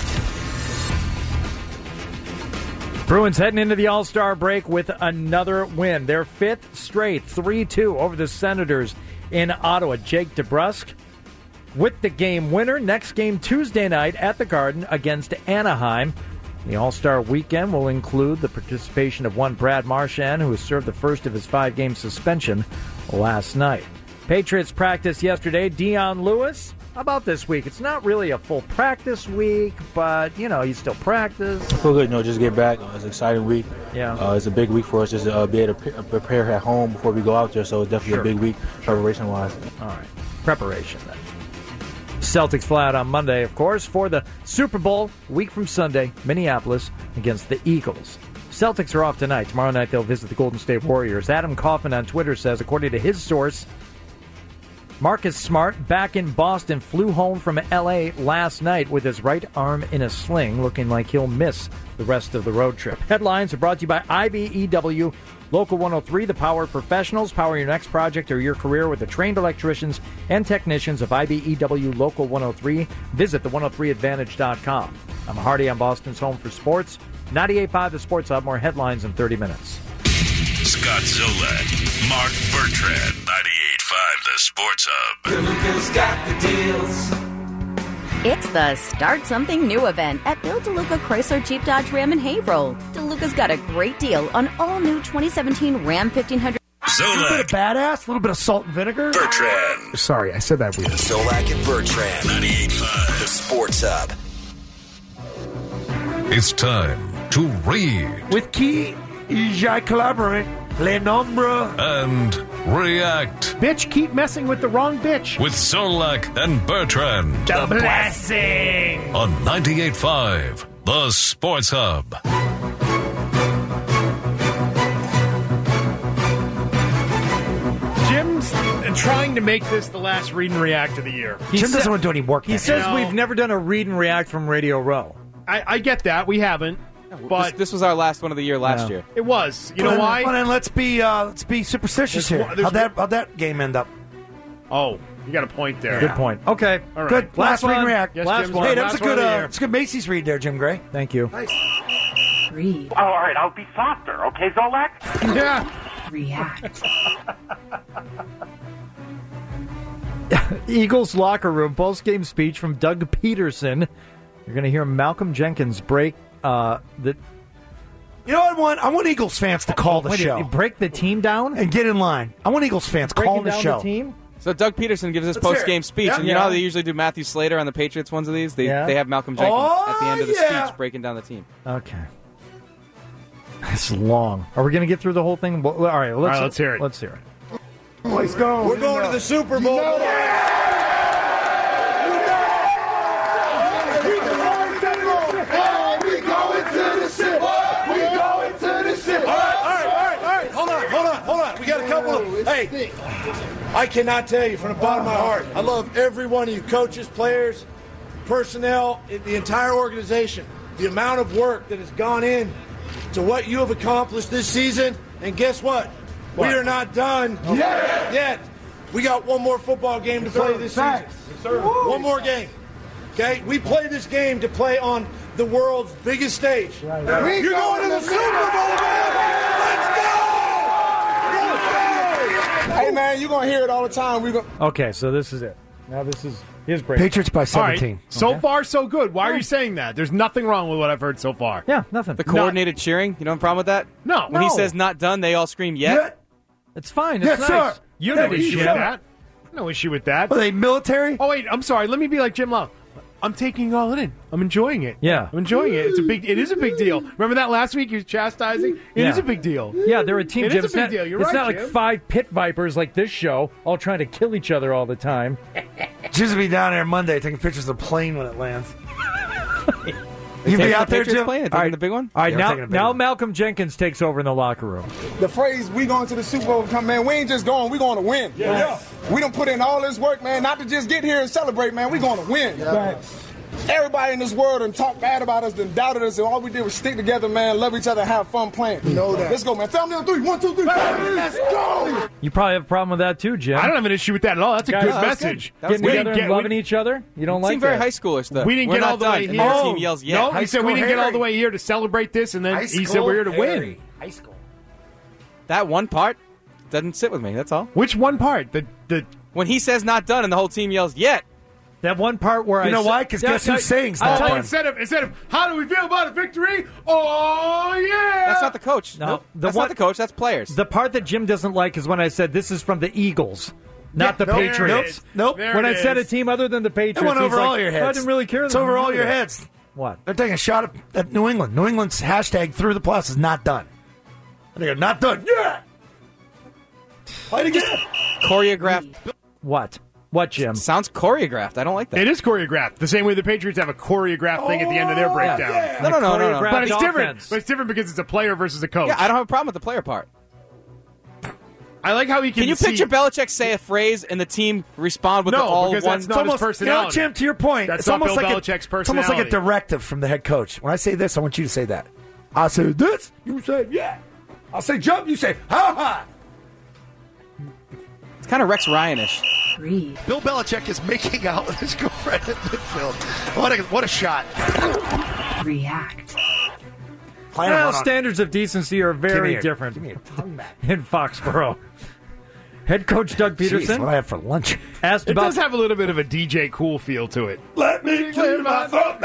[SPEAKER 2] Bruins heading into the All-Star break with another win. Their fifth straight, 3-2 over the Senators in Ottawa. Jake DeBrusk with the game winner. Next game Tuesday night at the Garden against Anaheim. The All-Star weekend will include the participation of one Brad Marchand, who has served the first of his 5-game suspension last night. Patriots practiced yesterday. Dion Lewis, how about this week? It's not really a full practice week, but, you still practice.
[SPEAKER 13] I feel good, just get back. It's an exciting week.
[SPEAKER 2] Yeah.
[SPEAKER 13] It's a big week for us just to be able to prepare at home before we go out there, so it's definitely a big week preparation-wise.
[SPEAKER 2] All right. Preparation, then. Celtics fly out on Monday, of course, for the Super Bowl, a week from Sunday, Minneapolis against the Eagles. Celtics are off tonight. Tomorrow night they'll visit the Golden State Warriors. Adam Kaufman on Twitter says, according to his source, Marcus Smart, back in Boston, flew home from L.A. last night with his right arm in a sling, looking like he'll miss the rest of the road trip. Headlines are brought to you by IBEW, Local 103, the power of professionals. Power your next project or your career with the trained electricians and technicians of IBEW Local 103. Visit the103advantage.com. I'm Hardy on Boston's Home for Sports. 98.5 The Sports Hub. More headlines in 30 minutes.
[SPEAKER 1] Scott Zolak, Mark Bertrand, 98.5 The Sports Hub.
[SPEAKER 10] DeLuca's got the deals.
[SPEAKER 14] It's the Start Something New event at Bill DeLuca Chrysler Jeep Dodge Ram in Haverhill. DeLuca's got a great deal on all new 2017 Ram 1500.
[SPEAKER 11] A little bit of badass, a little bit of salt and vinegar.
[SPEAKER 1] Bertrand.
[SPEAKER 7] Sorry, I said that weird.
[SPEAKER 4] Zolak and Bertrand.
[SPEAKER 1] 98.5
[SPEAKER 4] The Sports Hub.
[SPEAKER 15] It's time to read.
[SPEAKER 6] With Key, I collaborate. Le nombre.
[SPEAKER 15] And react.
[SPEAKER 7] Bitch, keep messing with the wrong bitch.
[SPEAKER 15] With Zolak and Bertrand.
[SPEAKER 6] The blessing.
[SPEAKER 15] On 98.5 The Sports Hub.
[SPEAKER 7] Jim's trying to make this the last read and react of the year.
[SPEAKER 11] Jim doesn't want to do any work.
[SPEAKER 2] He says we've never done a read and react from Radio Row.
[SPEAKER 7] I get that. We haven't. But
[SPEAKER 5] this was our last one of the year last year.
[SPEAKER 7] It was. You know why?
[SPEAKER 11] Well, then let's be superstitious here. How'd that game end up?
[SPEAKER 7] Oh, you got a point there.
[SPEAKER 2] Good point. Okay.
[SPEAKER 7] All right.
[SPEAKER 11] Good. Last read and react.
[SPEAKER 7] Yes,
[SPEAKER 2] Last
[SPEAKER 7] Jim's
[SPEAKER 2] one.
[SPEAKER 11] Hey,
[SPEAKER 7] the
[SPEAKER 11] that was
[SPEAKER 7] last
[SPEAKER 11] a
[SPEAKER 7] one
[SPEAKER 11] good.
[SPEAKER 7] of the year.
[SPEAKER 11] It's a good Macy's read there, Jim Gray.
[SPEAKER 2] Thank you.
[SPEAKER 16] Oh, all right, I'll be softer, okay, Zolak?
[SPEAKER 7] Yeah.
[SPEAKER 14] React.
[SPEAKER 2] Eagles locker room post-game speech from Doug Peterson. You're going to hear Malcolm Jenkins break the.
[SPEAKER 11] You know what I want? I want Eagles fans to call the show.
[SPEAKER 2] Break the team down
[SPEAKER 11] and get in line. I want Eagles fans calling the show.
[SPEAKER 2] The team?
[SPEAKER 5] So Doug Peterson gives his post-game speech, and you know how they usually do Matthew Slater on the Patriots ones of these? They have Malcolm Jenkins at the end of the speech breaking down the team.
[SPEAKER 2] Okay. It's long. Are we going to get through the whole thing? All right,
[SPEAKER 7] let's hear it.
[SPEAKER 2] Let's hear it.
[SPEAKER 6] Let's go.
[SPEAKER 17] We're going to the Super Bowl. Hold on. We got a couple of... Hey, I cannot tell you from the bottom of my heart, I love every one of you coaches, players, personnel, the entire organization. The amount of work that has gone in to what you have accomplished this season. And guess what? We are not done yet. We got one more football game to play this season. One more game. Okay? We play this game to play on the world's biggest stage. You're going to the Super Bowl, man! Let's go! Hey, man, you're going to hear it all the time.
[SPEAKER 2] Okay, so this is it. Now this is his break.
[SPEAKER 11] Patriots by 17.
[SPEAKER 7] Right. So far, so good. Why are you saying that? There's nothing wrong with what I've heard so far.
[SPEAKER 2] Yeah, nothing.
[SPEAKER 5] The coordinated cheering, you don't have a problem with that?
[SPEAKER 7] No.
[SPEAKER 5] When he says not done, they all scream yet.
[SPEAKER 2] It's fine. It's nice.
[SPEAKER 7] Sir.
[SPEAKER 2] Unity.
[SPEAKER 7] No issue with that. No issue with that.
[SPEAKER 11] Are they military?
[SPEAKER 7] Oh, wait, I'm sorry. Let me be like Jim Love. I'm taking all it in. I'm enjoying it.
[SPEAKER 2] Yeah.
[SPEAKER 7] I'm enjoying it. It is a big deal. Remember that last week you was chastising? It is a big deal.
[SPEAKER 2] Yeah, they're a team.
[SPEAKER 7] It
[SPEAKER 2] Jim.
[SPEAKER 7] is a big deal. You're
[SPEAKER 2] it's
[SPEAKER 7] right,
[SPEAKER 2] not
[SPEAKER 7] Jim.
[SPEAKER 2] like 5 pit vipers like this show, all trying to kill each other all the time.
[SPEAKER 11] Jim's gonna be down there Monday taking pictures of the plane when it lands.
[SPEAKER 5] You
[SPEAKER 11] be out there,
[SPEAKER 5] Jim?
[SPEAKER 11] Jim?
[SPEAKER 5] Taking the big one?
[SPEAKER 2] All right,
[SPEAKER 11] Yeah, we're taking a big
[SPEAKER 2] now
[SPEAKER 11] one.
[SPEAKER 2] Malcolm Jenkins takes over in the locker room.
[SPEAKER 17] The phrase, we going to the Super Bowl, come, man, we ain't just going, we going to win. Yeah. We done put in all this work, man, not to just get here and celebrate, man, we going to win. Yeah. Everybody in this world and talk bad about us and doubted us, and all we did was stick together, man, love each other, have fun playing. You know that. Let's go, man. Family on 3. 1, 2, 3. Let's go.
[SPEAKER 2] You probably have a problem with that too, Jim.
[SPEAKER 7] I don't have an issue with that at all. That's a
[SPEAKER 2] Guys,
[SPEAKER 7] good
[SPEAKER 2] that's
[SPEAKER 7] message.
[SPEAKER 5] That was
[SPEAKER 2] Getting
[SPEAKER 5] good.
[SPEAKER 2] together and loving each other. You don't like
[SPEAKER 5] Seemed very
[SPEAKER 2] that.
[SPEAKER 5] high schoolish, though.
[SPEAKER 7] We didn't
[SPEAKER 5] We're
[SPEAKER 7] get
[SPEAKER 5] not
[SPEAKER 7] all the
[SPEAKER 5] done.
[SPEAKER 7] way
[SPEAKER 5] And
[SPEAKER 7] here.
[SPEAKER 5] the team yells yet.
[SPEAKER 7] No, he said we didn't get all the way here to celebrate this, and then he said we're here to win.
[SPEAKER 11] High school.
[SPEAKER 5] That one part doesn't sit with me, that's all.
[SPEAKER 7] Which one part? The
[SPEAKER 5] When he says not done and the whole team yells yet.
[SPEAKER 2] That one part where
[SPEAKER 11] You know why? Because guess who's saying's not done.
[SPEAKER 7] Instead of how do we feel about a victory? Oh yeah.
[SPEAKER 5] That's not the coach.
[SPEAKER 2] No,
[SPEAKER 5] That's not the coach. That's players.
[SPEAKER 2] The part that Jim doesn't like is when I said this is from the Eagles, not the Patriots.
[SPEAKER 11] Nope.
[SPEAKER 2] When I said a team other than the Patriots,
[SPEAKER 11] It went over
[SPEAKER 2] he's like,
[SPEAKER 11] all your heads.
[SPEAKER 2] I didn't really care.
[SPEAKER 11] It's over all your heads.
[SPEAKER 2] What?
[SPEAKER 11] They're taking a shot at New England. New England's hashtag through the plus is not done. And they go, not done. Yeah. Fight again.
[SPEAKER 5] Choreographed.
[SPEAKER 2] What? What, Jim?
[SPEAKER 5] Sounds choreographed. I don't like that.
[SPEAKER 7] It is choreographed. The same way the Patriots have a choreographed thing at the end of their breakdown.
[SPEAKER 5] Yeah. No.
[SPEAKER 7] But it's different. But it's different because it's a player versus a coach.
[SPEAKER 5] Yeah, I don't have a problem with the player part.
[SPEAKER 7] I like how he can.
[SPEAKER 5] Can you picture Belichick say a phrase and the team respond with all
[SPEAKER 7] because
[SPEAKER 5] one?
[SPEAKER 7] that's not his personality.
[SPEAKER 11] Jim, to your point,
[SPEAKER 7] That's
[SPEAKER 11] it's
[SPEAKER 7] not
[SPEAKER 11] almost
[SPEAKER 7] Bill
[SPEAKER 11] like
[SPEAKER 7] Belichick's
[SPEAKER 11] It's
[SPEAKER 7] personality.
[SPEAKER 11] almost like a directive from the head coach. When I say this, I want you to say that. I say this, you say yeah. I say jump, you say how high.
[SPEAKER 5] It's kind of Rex Ryan-ish.
[SPEAKER 18] Bill Belichick is making out with his girlfriend in midfield. What a shot.
[SPEAKER 14] React.
[SPEAKER 2] Well, standards of decency are very different
[SPEAKER 11] Give me a tongue back.
[SPEAKER 2] in Foxborough. Head coach Doug Peterson.
[SPEAKER 11] Jeez, what I had for lunch.
[SPEAKER 2] Asked
[SPEAKER 7] It
[SPEAKER 2] about
[SPEAKER 7] does have a little bit of a DJ Cool feel to it.
[SPEAKER 6] Let me clear my throat.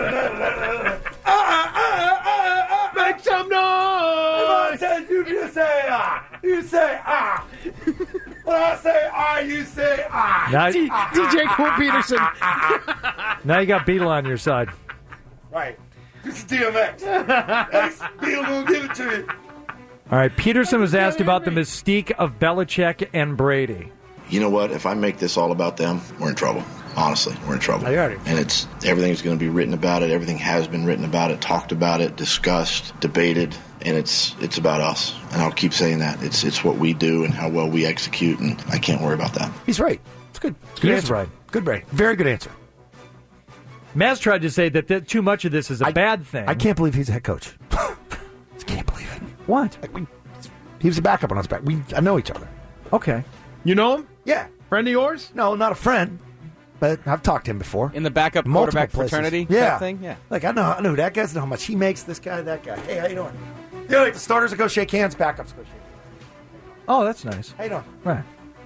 [SPEAKER 7] Make some noise.
[SPEAKER 6] If I said you say ah. You say ah. When I say ah, you say ah.
[SPEAKER 2] Now-
[SPEAKER 7] DJ Cool Peterson.
[SPEAKER 2] now you got Beetle on your side.
[SPEAKER 6] Right. This is DMX. X, Beal gonna give it to you.
[SPEAKER 2] All right, Peterson was asked about the mystique of Belichick and Brady.
[SPEAKER 19] You know what? If I make this all about them, we're in trouble. Honestly, we're in trouble. And it's everything's going to be written about it. Everything has been written about it, talked about it, discussed, debated, and it's about us. And I'll keep saying that. It's what we do and how well we execute, and I can't worry about that.
[SPEAKER 11] He's right. It's good. Good answer, Brian. Good, Brian. Very good answer.
[SPEAKER 2] Maz tried to say that too much of this is a bad thing.
[SPEAKER 11] I can't believe he's a head coach. Just can't believe it.
[SPEAKER 2] What?
[SPEAKER 11] He was a backup on us back. I know each other.
[SPEAKER 2] Okay.
[SPEAKER 7] You know him?
[SPEAKER 11] Yeah.
[SPEAKER 7] Friend of yours?
[SPEAKER 11] No, not a friend, but I've talked to him before.
[SPEAKER 5] In the backup
[SPEAKER 11] Multiple
[SPEAKER 5] quarterback
[SPEAKER 11] places.
[SPEAKER 5] fraternity
[SPEAKER 11] Yeah.
[SPEAKER 5] type thing? Yeah.
[SPEAKER 11] Like, I know who that guy's, I know how much he makes, this guy, that guy. Hey, how you doing? Yeah, like the starters will go shake hands, backups go shake hands.
[SPEAKER 2] Oh, that's nice.
[SPEAKER 11] How you doing?
[SPEAKER 2] Right.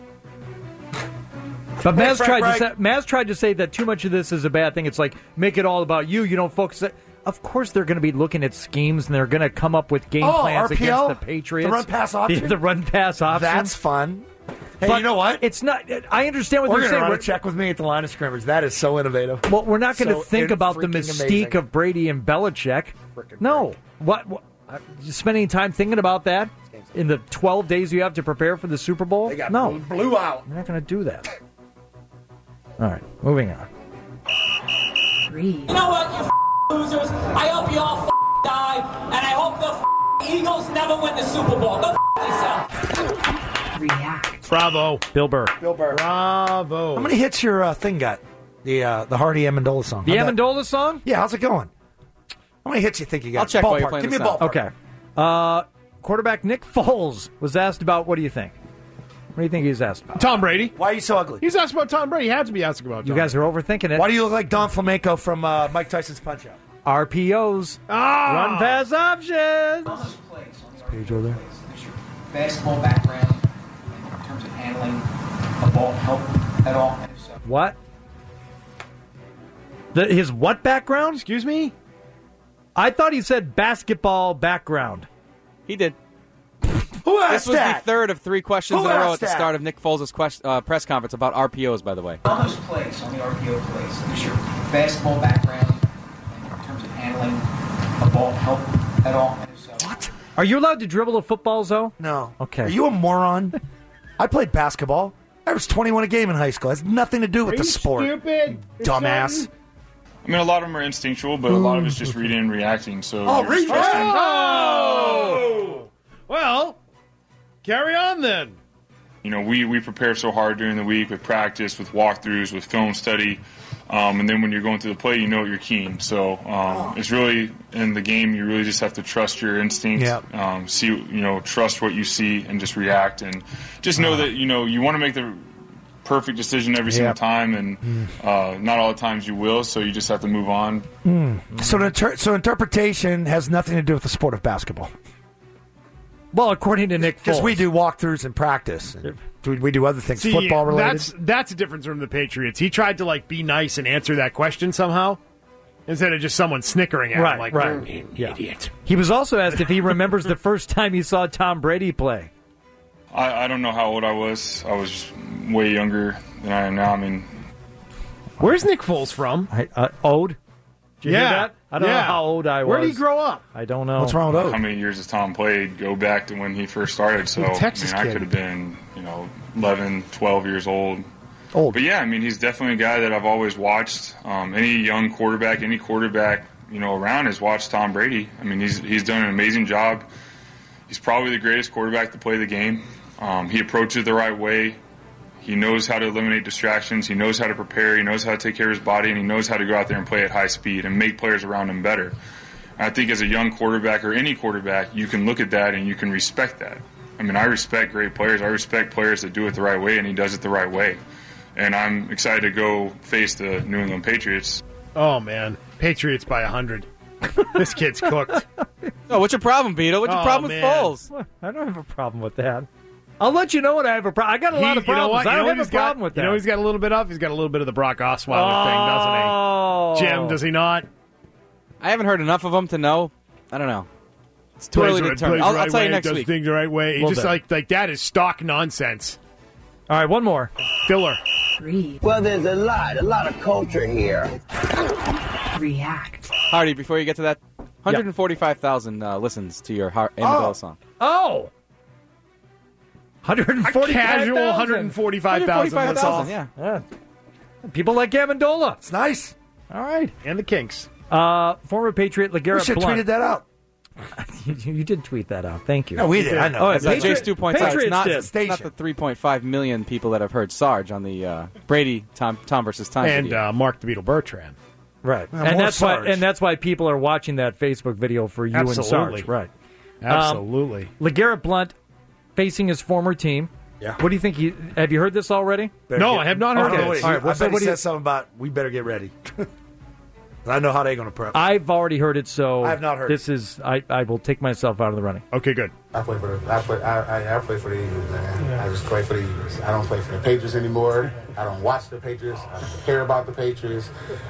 [SPEAKER 2] But
[SPEAKER 11] Hey,
[SPEAKER 2] Maz
[SPEAKER 11] Frank
[SPEAKER 2] tried to say that too much of this is a bad thing. It's like, make it all about you. You don't focus it. Of course they're going to be looking at schemes, and they're going to come up with game plans
[SPEAKER 11] RPO?
[SPEAKER 2] against the Patriots.
[SPEAKER 11] The run-pass option?
[SPEAKER 2] The run-pass option.
[SPEAKER 11] That's fun. Hey,
[SPEAKER 2] But
[SPEAKER 11] you know what?
[SPEAKER 2] It's not. I understand what
[SPEAKER 11] We're
[SPEAKER 2] they're
[SPEAKER 11] going to
[SPEAKER 2] saying.
[SPEAKER 11] run a check with me at the line of scrimmage. That is so innovative.
[SPEAKER 2] Well, we're not going to
[SPEAKER 11] So
[SPEAKER 2] think about the
[SPEAKER 11] freaking
[SPEAKER 2] mystique
[SPEAKER 11] amazing.
[SPEAKER 2] of Brady and Belichick. No. What? You spend any time thinking about that in the 12 days you have to prepare for the Super Bowl?
[SPEAKER 6] They got
[SPEAKER 2] no.
[SPEAKER 6] blew out.
[SPEAKER 2] We're not going to do that. All right, moving on.
[SPEAKER 20] You know what, you losers? I hope you all die, and I hope the Eagles never win the Super Bowl. Go yourself.
[SPEAKER 14] React.
[SPEAKER 7] Bravo.
[SPEAKER 2] Bill Burr.
[SPEAKER 6] Bill Burr.
[SPEAKER 7] Bravo.
[SPEAKER 11] How many hits your thing got? The Hardy Amendola song.
[SPEAKER 2] The
[SPEAKER 11] How'd that-
[SPEAKER 2] Amendola song?
[SPEAKER 11] Yeah, how's it going? How many hits you think you got?
[SPEAKER 5] I'll check while you're
[SPEAKER 11] Ballpark.
[SPEAKER 5] playing
[SPEAKER 11] Give me a
[SPEAKER 5] this out.
[SPEAKER 11] ballpark.
[SPEAKER 2] Okay. Quarterback Nick Foles was asked about, what do you think? What do you think he was asked about?
[SPEAKER 7] Tom Brady.
[SPEAKER 11] Why are you so ugly?
[SPEAKER 7] He's asked about Tom Brady. He had to be asking about Tom
[SPEAKER 2] You guys are overthinking it.
[SPEAKER 11] Why do you look like Don Flamenco from Mike Tyson's Punch-Out?
[SPEAKER 2] RPOs. Run pass options.
[SPEAKER 11] Page over there.
[SPEAKER 21] Does your basketball background in terms of handling the ball help at all? And if so,
[SPEAKER 2] What? His what background?
[SPEAKER 7] Excuse me?
[SPEAKER 2] I thought he said basketball background.
[SPEAKER 5] He did.
[SPEAKER 11] Who asked
[SPEAKER 5] This was
[SPEAKER 11] that?
[SPEAKER 5] the third of three questions
[SPEAKER 11] Who
[SPEAKER 5] in a row
[SPEAKER 11] asked
[SPEAKER 5] at the
[SPEAKER 11] that?
[SPEAKER 5] start of Nick Foles' press conference about RPOs, by the way.
[SPEAKER 21] on those plays, on the RPO plays, does your basketball background in terms of handling the ball help at all? And if so,
[SPEAKER 11] What?
[SPEAKER 2] Are you allowed to dribble a football, Zoe?
[SPEAKER 11] No.
[SPEAKER 2] Okay.
[SPEAKER 11] Are you a moron? I played basketball. I averaged 21 a game in high school. It has nothing to do with the sport.
[SPEAKER 7] Stupid.
[SPEAKER 11] Dumbass.
[SPEAKER 22] I mean, a lot of them are instinctual, but a lot of it's just reading and reacting. So
[SPEAKER 11] Oh,
[SPEAKER 22] you're just
[SPEAKER 11] read-
[SPEAKER 22] trusting.
[SPEAKER 7] Oh! Well, carry on then.
[SPEAKER 22] You know, we prepare so hard during the week with practice, with walkthroughs, with film study, and then when you're going through the play, you know you're keen. So it's really in the game. You really just have to trust your instinct.
[SPEAKER 11] Yep.
[SPEAKER 22] Trust what you see and just react, and just know that you want to make the perfect decision every single
[SPEAKER 11] Yep.
[SPEAKER 22] time, and not all the times you will. So you just have to move on.
[SPEAKER 11] So interpretation has nothing to do with the sport of basketball.
[SPEAKER 2] Well, according to Nick Foles.
[SPEAKER 11] Because we do walkthroughs in practice. We do other things, football related.
[SPEAKER 7] That's a difference from the Patriots. He tried to be nice and answer that question somehow instead of just someone snickering at him
[SPEAKER 2] right.
[SPEAKER 7] Idiot.
[SPEAKER 2] He was also asked if he remembers the first time he saw Tom Brady play.
[SPEAKER 22] I don't know how old I was. I was way younger than I am now. I mean,
[SPEAKER 7] where's Nick Foles from?
[SPEAKER 2] Ode. Did you hear that? I don't know how old I was.
[SPEAKER 7] Where did he grow up?
[SPEAKER 2] I don't know.
[SPEAKER 11] What's wrong with Ode?
[SPEAKER 22] How many years has Tom played? Go back to when he first started. So
[SPEAKER 7] Texas
[SPEAKER 22] I
[SPEAKER 7] kid.
[SPEAKER 22] could have been, 11, 12 years old. But yeah, I mean, he's definitely a guy that I've always watched. Any young quarterback, around has watched Tom Brady. I mean, he's done an amazing job. He's probably the greatest quarterback to play the game. He approaches it the right way. He knows how to eliminate distractions. He knows how to prepare. He knows how to take care of his body, and he knows how to go out there and play at high speed and make players around him better. And I think as a young quarterback or any quarterback, you can look at that and you can respect that. I mean, I respect great players. I respect players that do it the right way, and he does it the right way. And I'm excited to go face the New England Patriots.
[SPEAKER 7] Oh, man. Patriots by 100. This kid's cooked.
[SPEAKER 5] Oh, what's your problem, Beto? What's your problem with Foles?
[SPEAKER 2] I don't have a problem with that. I'll let you know when I have a problem. I got a lot of problems. I don't have a problem with that.
[SPEAKER 7] You know he's got a little bit of? He's got a little bit of the Brock Osweiler thing, doesn't he? Jim, does he not?
[SPEAKER 5] I haven't heard enough of him to know. I don't know. It's too early to determine. I'll tell you next
[SPEAKER 7] week. Does things the right way. He just like that is stock nonsense.
[SPEAKER 2] All right, one more.
[SPEAKER 7] Filler.
[SPEAKER 3] Well, there's a lot of culture here.
[SPEAKER 8] React.
[SPEAKER 5] Hardy, before you get to that, 145,000 listens to your Amendola song.
[SPEAKER 2] Oh! 145,000.
[SPEAKER 7] Casual 145,000. That's all.
[SPEAKER 5] Yeah.
[SPEAKER 2] People like Amendola.
[SPEAKER 11] It's nice.
[SPEAKER 2] All right.
[SPEAKER 7] And the Kinks.
[SPEAKER 2] Former Patriot LeGarrette
[SPEAKER 11] We should have
[SPEAKER 2] Blount.
[SPEAKER 11] tweeted that out.
[SPEAKER 2] You did tweet that out. Thank you.
[SPEAKER 11] No, we did. I know.
[SPEAKER 5] Oh, as Jay Stu points out, it's not
[SPEAKER 2] did.
[SPEAKER 5] the 3.5 million people that have heard Sarge on the Brady Tom versus Time
[SPEAKER 7] and
[SPEAKER 5] video.
[SPEAKER 7] Mark DeVito Bertrand.
[SPEAKER 2] Right.
[SPEAKER 11] Well,
[SPEAKER 2] and
[SPEAKER 11] more
[SPEAKER 2] that's
[SPEAKER 11] Sarge.
[SPEAKER 2] why that's why people are watching that Facebook video for you
[SPEAKER 7] Absolutely.
[SPEAKER 2] and Sarge. Right.
[SPEAKER 7] Absolutely.
[SPEAKER 2] LeGarrette Blount facing his former team.
[SPEAKER 11] Yeah.
[SPEAKER 2] What do you think? Have you heard this already?
[SPEAKER 7] I have not heard
[SPEAKER 11] it.
[SPEAKER 7] it.
[SPEAKER 11] All right, I bet he said something about we better get ready. I know how they're going to prep.
[SPEAKER 2] I've already heard it, so
[SPEAKER 11] I have not heard
[SPEAKER 2] this is I will take myself out of the running.
[SPEAKER 7] Okay, good.
[SPEAKER 23] I play for the Eagles, man. Yeah. I just play for the Eagles. I don't play for the Patriots anymore. I don't watch the Patriots. I don't care about the Patriots.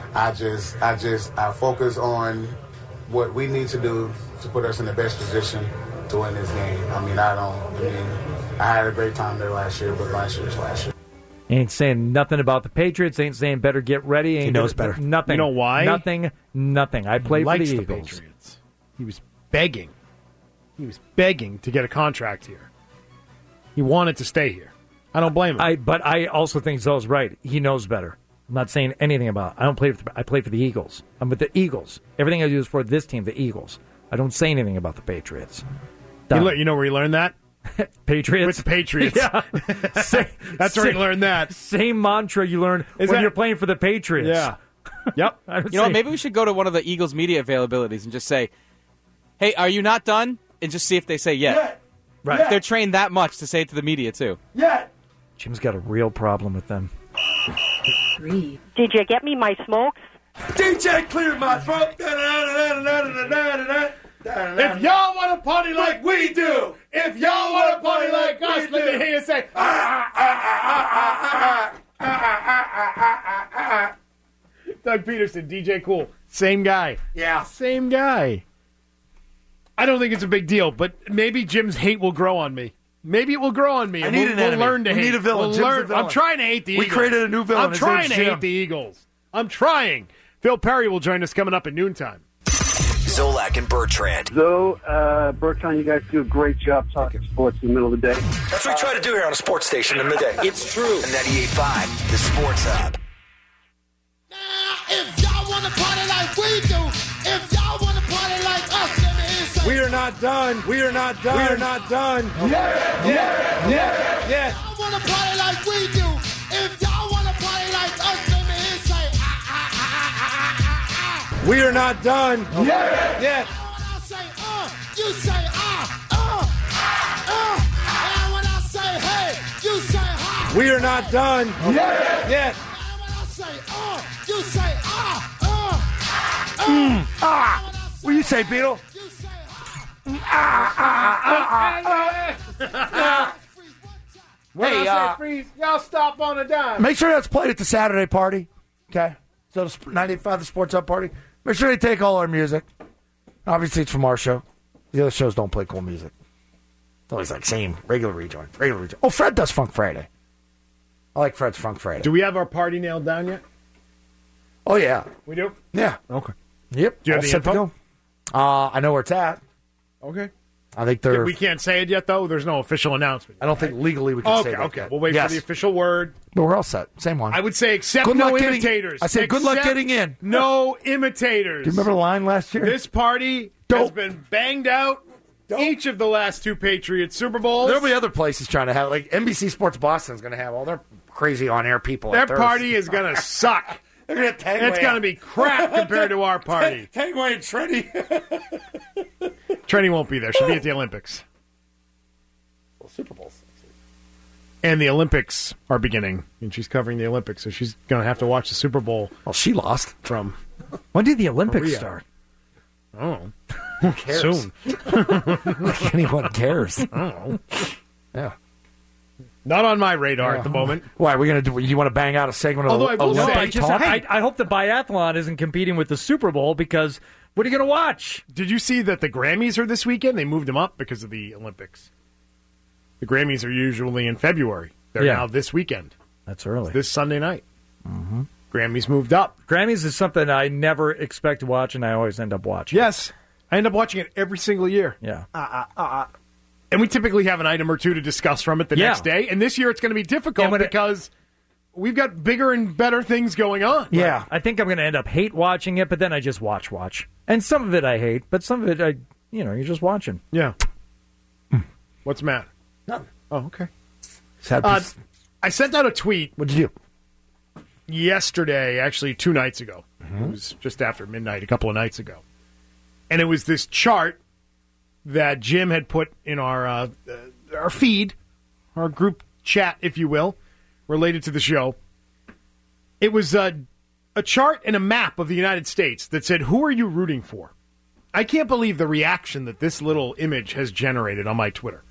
[SPEAKER 23] I focus on what we need to do to put us in the best position to win this game. I had a great time there last year, but last year is last year.
[SPEAKER 2] Ain't saying nothing about the Patriots. Ain't saying better get ready. He
[SPEAKER 11] knows better.
[SPEAKER 2] Nothing.
[SPEAKER 7] You know why?
[SPEAKER 2] Nothing. I play for the Eagles.
[SPEAKER 7] Patriots. He was begging. To get a contract here. He wanted to stay here. I don't blame him.
[SPEAKER 2] But I also think Zoe's right. He knows better. I'm not saying anything about it. I play for the Eagles. I'm with the Eagles. Everything I do is for this team, the Eagles. I don't say anything about the Patriots.
[SPEAKER 7] You know where he learned that?
[SPEAKER 2] Patriots?
[SPEAKER 7] With the Patriots.
[SPEAKER 2] Yeah.
[SPEAKER 7] That's where he learned that.
[SPEAKER 2] Same mantra you learn when you're playing for the Patriots.
[SPEAKER 7] Yeah. Yep.
[SPEAKER 5] You know what? Maybe we should go to one of the Eagles media availabilities and just say, hey, are you not done? And just see if they say yes.
[SPEAKER 2] Right.
[SPEAKER 5] If they're trained that much to say it to the media, too.
[SPEAKER 6] Yeah.
[SPEAKER 2] Jim's got a real problem with them.
[SPEAKER 12] Did you get me my smokes?
[SPEAKER 6] DJ cleared my throat. If y'all want to party like we do, if y'all want to party like us, let me hear you say,
[SPEAKER 7] Doug Peterson, DJ Cool. Same guy.
[SPEAKER 6] Yeah.
[SPEAKER 7] Same guy. I don't think it's a big deal, but maybe Jim's hate will grow on me. Maybe it will grow on me.
[SPEAKER 11] I need an enemy.
[SPEAKER 7] We'll learn to
[SPEAKER 11] we
[SPEAKER 7] hate.
[SPEAKER 11] need a villain.
[SPEAKER 7] We'll
[SPEAKER 11] Jim's
[SPEAKER 7] learn.
[SPEAKER 11] the villain.
[SPEAKER 7] I'm trying to hate the Eagles.
[SPEAKER 11] We created a new villain.
[SPEAKER 7] I'm
[SPEAKER 11] His
[SPEAKER 7] trying
[SPEAKER 11] name's
[SPEAKER 7] to
[SPEAKER 11] Jim.
[SPEAKER 7] hate the Eagles. I'm trying. Phil Perry will join us coming up at noontime.
[SPEAKER 4] Zolak and Bertrand.
[SPEAKER 9] Bertrand, you guys do a great job talking sports in the middle of the day.
[SPEAKER 4] That's what we try to do here on a sports station in the day. It's true. 98.5, the Sports Hub.
[SPEAKER 10] If y'all want to party like we do, if y'all want to party like us, let me hear say.
[SPEAKER 17] We are not done. We are not done. We are not done. Yeah.
[SPEAKER 10] Y'all want to party like we do. If y'all want to party like us, let me hear say.
[SPEAKER 17] We are not done. Yeah.
[SPEAKER 10] And when I say you say And when I say hey, you say ha.
[SPEAKER 17] We are not done. Yeah.
[SPEAKER 10] And when I say you say
[SPEAKER 11] What do you say, Beetle?
[SPEAKER 6] When I say freeze, y'all stop on a dime.
[SPEAKER 11] Make sure that's played at the Saturday party. Okay? So the 98.5, the Sports Up party. Make sure they take all our music. Obviously, it's from our show. The other shows don't play cool music. It's always like same, regular rejoin. Oh, Fred does Funk Friday. I like Fred's Funk Friday.
[SPEAKER 7] Do we have our party nailed down yet?
[SPEAKER 11] Oh, yeah.
[SPEAKER 7] We do?
[SPEAKER 11] Yeah.
[SPEAKER 7] Okay.
[SPEAKER 11] Yep.
[SPEAKER 7] Do you have
[SPEAKER 11] All
[SPEAKER 7] the
[SPEAKER 11] set to
[SPEAKER 7] info?
[SPEAKER 11] go. I know where it's at.
[SPEAKER 7] Okay.
[SPEAKER 11] I think they're...
[SPEAKER 7] We can't say it yet, though? There's no official announcement.
[SPEAKER 11] I don't think legally we can say that
[SPEAKER 7] Okay.
[SPEAKER 11] yet.
[SPEAKER 7] We'll wait for the official word.
[SPEAKER 11] But we're all set. Same one.
[SPEAKER 7] I would say except
[SPEAKER 11] Good
[SPEAKER 7] no
[SPEAKER 11] luck getting-
[SPEAKER 7] imitators.
[SPEAKER 11] I said good luck
[SPEAKER 7] Except
[SPEAKER 11] getting in.
[SPEAKER 7] No imitators.
[SPEAKER 11] Do you remember the line last year?
[SPEAKER 7] This party has been banged out each of the last two Patriots Super Bowls.
[SPEAKER 11] There'll be other places trying to have, like NBC Sports Boston's going to have all their crazy on-air people.
[SPEAKER 7] Their
[SPEAKER 11] at theirs.
[SPEAKER 7] party is going to suck.
[SPEAKER 11] They're going to have
[SPEAKER 7] It's going to be crap compared to our party.
[SPEAKER 11] Tangway and Trenny.
[SPEAKER 7] Trenny won't be there. She'll be at the Olympics.
[SPEAKER 11] Well, Super Bowls.
[SPEAKER 7] And the Olympics are beginning, and she's covering the Olympics, so she's going to have to watch the Super Bowl.
[SPEAKER 11] Well, she lost.
[SPEAKER 7] From
[SPEAKER 2] when did the Olympics
[SPEAKER 7] Korea.
[SPEAKER 2] start?
[SPEAKER 7] Oh,
[SPEAKER 11] who cares?
[SPEAKER 7] Soon.
[SPEAKER 11] Anyone cares?
[SPEAKER 7] I don't know.
[SPEAKER 11] Yeah.
[SPEAKER 7] Not on my radar at the moment.
[SPEAKER 11] Why are we going to do? You want to bang out a segment of
[SPEAKER 7] Although I will
[SPEAKER 11] Olympic
[SPEAKER 7] say,
[SPEAKER 11] talk?
[SPEAKER 2] I hope the biathlon isn't competing with the Super Bowl because what are you going to watch?
[SPEAKER 7] Did you see that the Grammys are this weekend? They moved them up because of the Olympics. The Grammys are usually in February. They're now this weekend.
[SPEAKER 2] That's early.
[SPEAKER 7] It's this Sunday night.
[SPEAKER 2] Mm-hmm.
[SPEAKER 7] Grammys moved up.
[SPEAKER 2] Grammys is something I never expect to watch, and I always end up watching.
[SPEAKER 7] Yes. I end up watching it every single year.
[SPEAKER 2] Yeah.
[SPEAKER 7] And we typically have an item or two to discuss from it the next day. And this year it's going to be difficult because we've got bigger and better things going on.
[SPEAKER 2] Yeah. I think I'm going to end up hate watching it, but then I just watch. And some of it I hate, but some of it you're just watching.
[SPEAKER 7] Yeah. What's the matter?
[SPEAKER 11] Nothing.
[SPEAKER 7] Oh, okay.
[SPEAKER 11] I
[SPEAKER 7] sent out a tweet.
[SPEAKER 11] What'd you do?
[SPEAKER 7] Yesterday, actually 2 nights ago.
[SPEAKER 11] Mm-hmm.
[SPEAKER 7] It was just after midnight, a couple of nights ago. And it was this chart that Jim had put in our feed, our group chat, if you will, related to the show. It was a chart and a map of the United States that said, who are you rooting for? I can't believe the reaction that this little image has generated on my Twitter.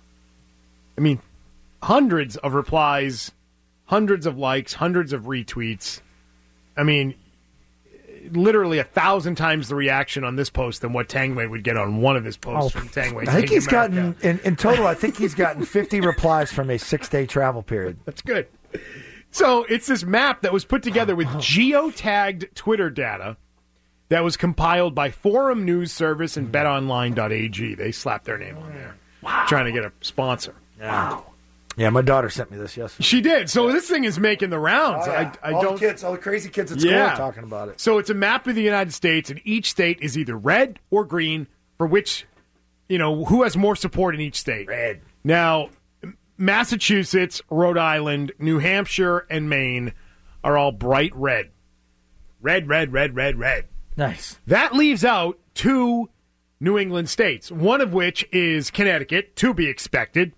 [SPEAKER 7] I mean, hundreds of replies, hundreds of likes, hundreds of retweets. I mean, literally 1,000 times the reaction on this post than what Tangway would get on one of his posts from Tangway.
[SPEAKER 11] I think he's
[SPEAKER 7] America.
[SPEAKER 11] gotten, in total, I think he's gotten 50 replies from a 6-day travel period.
[SPEAKER 7] That's good. So it's this map that was put together with geotagged Twitter data that was compiled by Forum News Service and BetOnline.ag. They slapped their name on there. Wow. Trying to get a sponsor.
[SPEAKER 11] Wow. Yeah, my daughter sent me this yesterday.
[SPEAKER 7] She did. So this thing is making the rounds.
[SPEAKER 11] Oh, yeah.
[SPEAKER 7] I
[SPEAKER 11] all
[SPEAKER 7] don't.
[SPEAKER 11] the kids, all the crazy kids at school are talking about it.
[SPEAKER 7] So it's a map of the United States, and each state is either red or green for which, who has more support in each state.
[SPEAKER 11] Red.
[SPEAKER 7] Now, Massachusetts, Rhode Island, New Hampshire, and Maine are all bright red. Red, red, red, red, red.
[SPEAKER 2] Nice.
[SPEAKER 7] That leaves out 2 New England states, one of which is Connecticut, to be expected.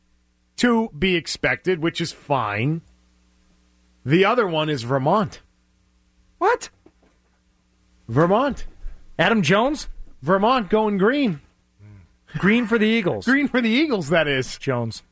[SPEAKER 7] Which is fine. The other one is Vermont.
[SPEAKER 11] What?
[SPEAKER 7] Vermont.
[SPEAKER 2] Adam Jones?
[SPEAKER 7] Vermont going green.
[SPEAKER 2] Green for the Eagles.
[SPEAKER 7] Green for the Eagles, that is.
[SPEAKER 2] Jones.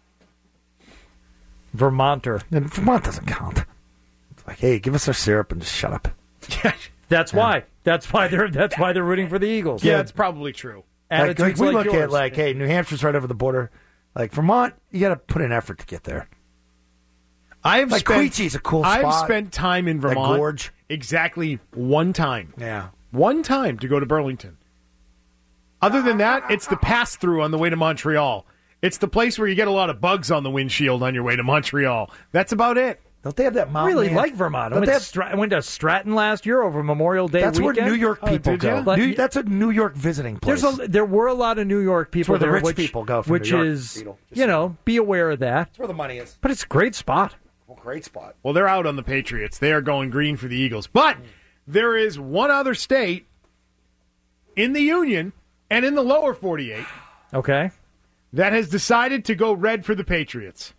[SPEAKER 2] Vermonter.
[SPEAKER 11] And Vermont doesn't count. It's like, hey, give us our syrup and just shut up.
[SPEAKER 2] That's why. That's why they're rooting for the Eagles.
[SPEAKER 7] Yeah, it's probably true.
[SPEAKER 2] Attitudes
[SPEAKER 11] we
[SPEAKER 2] like
[SPEAKER 11] look
[SPEAKER 2] yours.
[SPEAKER 11] at hey, New Hampshire's right over the border. Like Vermont, you got to put in effort to get there. Queechie's a cool spot.
[SPEAKER 7] I've spent time in Vermont.
[SPEAKER 11] That gorge.
[SPEAKER 7] Exactly one time.
[SPEAKER 11] Yeah.
[SPEAKER 7] One time to go to Burlington. Other than that, it's the pass-through on the way to Montreal. It's the place where you get a lot of bugs on the windshield on your way to Montreal. That's about it.
[SPEAKER 11] Don't they have that
[SPEAKER 2] I
[SPEAKER 11] mountain?
[SPEAKER 2] really like Vermont. I went to Stratton last year over Memorial Day
[SPEAKER 11] That's
[SPEAKER 2] weekend.
[SPEAKER 11] where New York people go.
[SPEAKER 2] But
[SPEAKER 11] That's a New York visiting place.
[SPEAKER 2] There were a lot of New York people
[SPEAKER 11] where the
[SPEAKER 2] there,
[SPEAKER 11] rich people go from
[SPEAKER 2] which
[SPEAKER 11] New York,
[SPEAKER 2] is,
[SPEAKER 11] Beetle.
[SPEAKER 2] be aware of that.
[SPEAKER 11] That's where the money is.
[SPEAKER 2] But it's a great spot.
[SPEAKER 11] Well, great spot.
[SPEAKER 7] Well, they're out on the Patriots. They are going green for the Eagles. But there is one other state in the Union and in the lower 48
[SPEAKER 2] Okay.
[SPEAKER 7] that has decided to go red for the Patriots.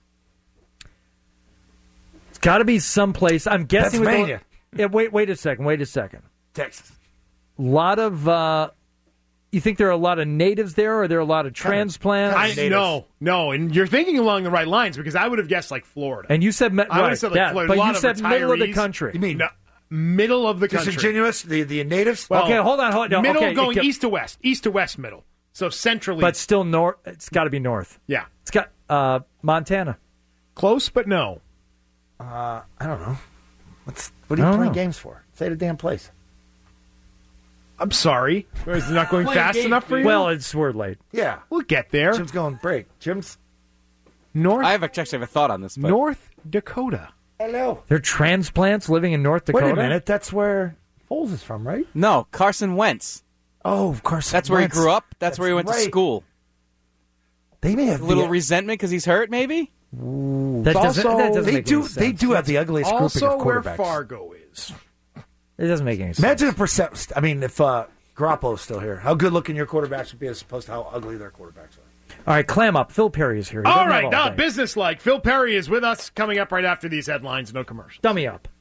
[SPEAKER 2] It's got to be someplace. I'm guessing.
[SPEAKER 11] Pennsylvania.
[SPEAKER 2] Wait a second.
[SPEAKER 11] Texas.
[SPEAKER 2] A lot of You think there are a lot of natives there, or are there a lot of transplants?
[SPEAKER 7] No, and you're thinking along the right lines because I would have guessed like Florida.
[SPEAKER 2] And you said
[SPEAKER 7] I would have said like Florida.
[SPEAKER 2] but
[SPEAKER 7] a lot
[SPEAKER 2] you said
[SPEAKER 7] of
[SPEAKER 2] middle of the
[SPEAKER 7] retirees.
[SPEAKER 2] country.
[SPEAKER 11] You mean
[SPEAKER 7] middle of the country?
[SPEAKER 11] Disingenuous, the natives.
[SPEAKER 7] Well,
[SPEAKER 2] okay, hold on. No,
[SPEAKER 7] middle
[SPEAKER 2] okay,
[SPEAKER 7] going east to west, middle. So centrally,
[SPEAKER 2] but still north. It's got to be north.
[SPEAKER 7] Yeah,
[SPEAKER 2] it's got Montana.
[SPEAKER 7] Close, but no.
[SPEAKER 11] I don't know. What are you playing games for? Say the damn place.
[SPEAKER 7] I'm sorry. Is it not going fast enough for you?
[SPEAKER 2] Well, we're late.
[SPEAKER 11] Yeah,
[SPEAKER 7] we'll get there.
[SPEAKER 11] Jim's going break. Jim's
[SPEAKER 7] North.
[SPEAKER 5] I actually have a thought on this. But...
[SPEAKER 7] North Dakota.
[SPEAKER 11] Hello.
[SPEAKER 2] There are transplants living in North Dakota?
[SPEAKER 11] Wait a minute. That's where Foles is from, right?
[SPEAKER 5] No, Carson Wentz.
[SPEAKER 11] Oh, Carson
[SPEAKER 5] That's where
[SPEAKER 11] Wentz.
[SPEAKER 5] he grew up. That's where he went to school.
[SPEAKER 11] They may have
[SPEAKER 5] a little resentment because he's hurt, maybe?
[SPEAKER 2] That doesn't
[SPEAKER 11] they
[SPEAKER 2] make
[SPEAKER 11] do.
[SPEAKER 2] any sense.
[SPEAKER 11] They do have the ugliest grouping
[SPEAKER 7] Also,
[SPEAKER 11] of
[SPEAKER 7] where
[SPEAKER 11] quarterbacks.
[SPEAKER 7] Fargo is.
[SPEAKER 2] It doesn't make any sense.
[SPEAKER 11] Imagine if Garoppolo's still here. How good looking your quarterbacks would be as opposed to how ugly their quarterbacks are.
[SPEAKER 2] All right, clam up. Phil Perry is here.
[SPEAKER 7] All right, business-like. Phil Perry is with us coming up right after these headlines. No commercials.
[SPEAKER 2] Dummy up.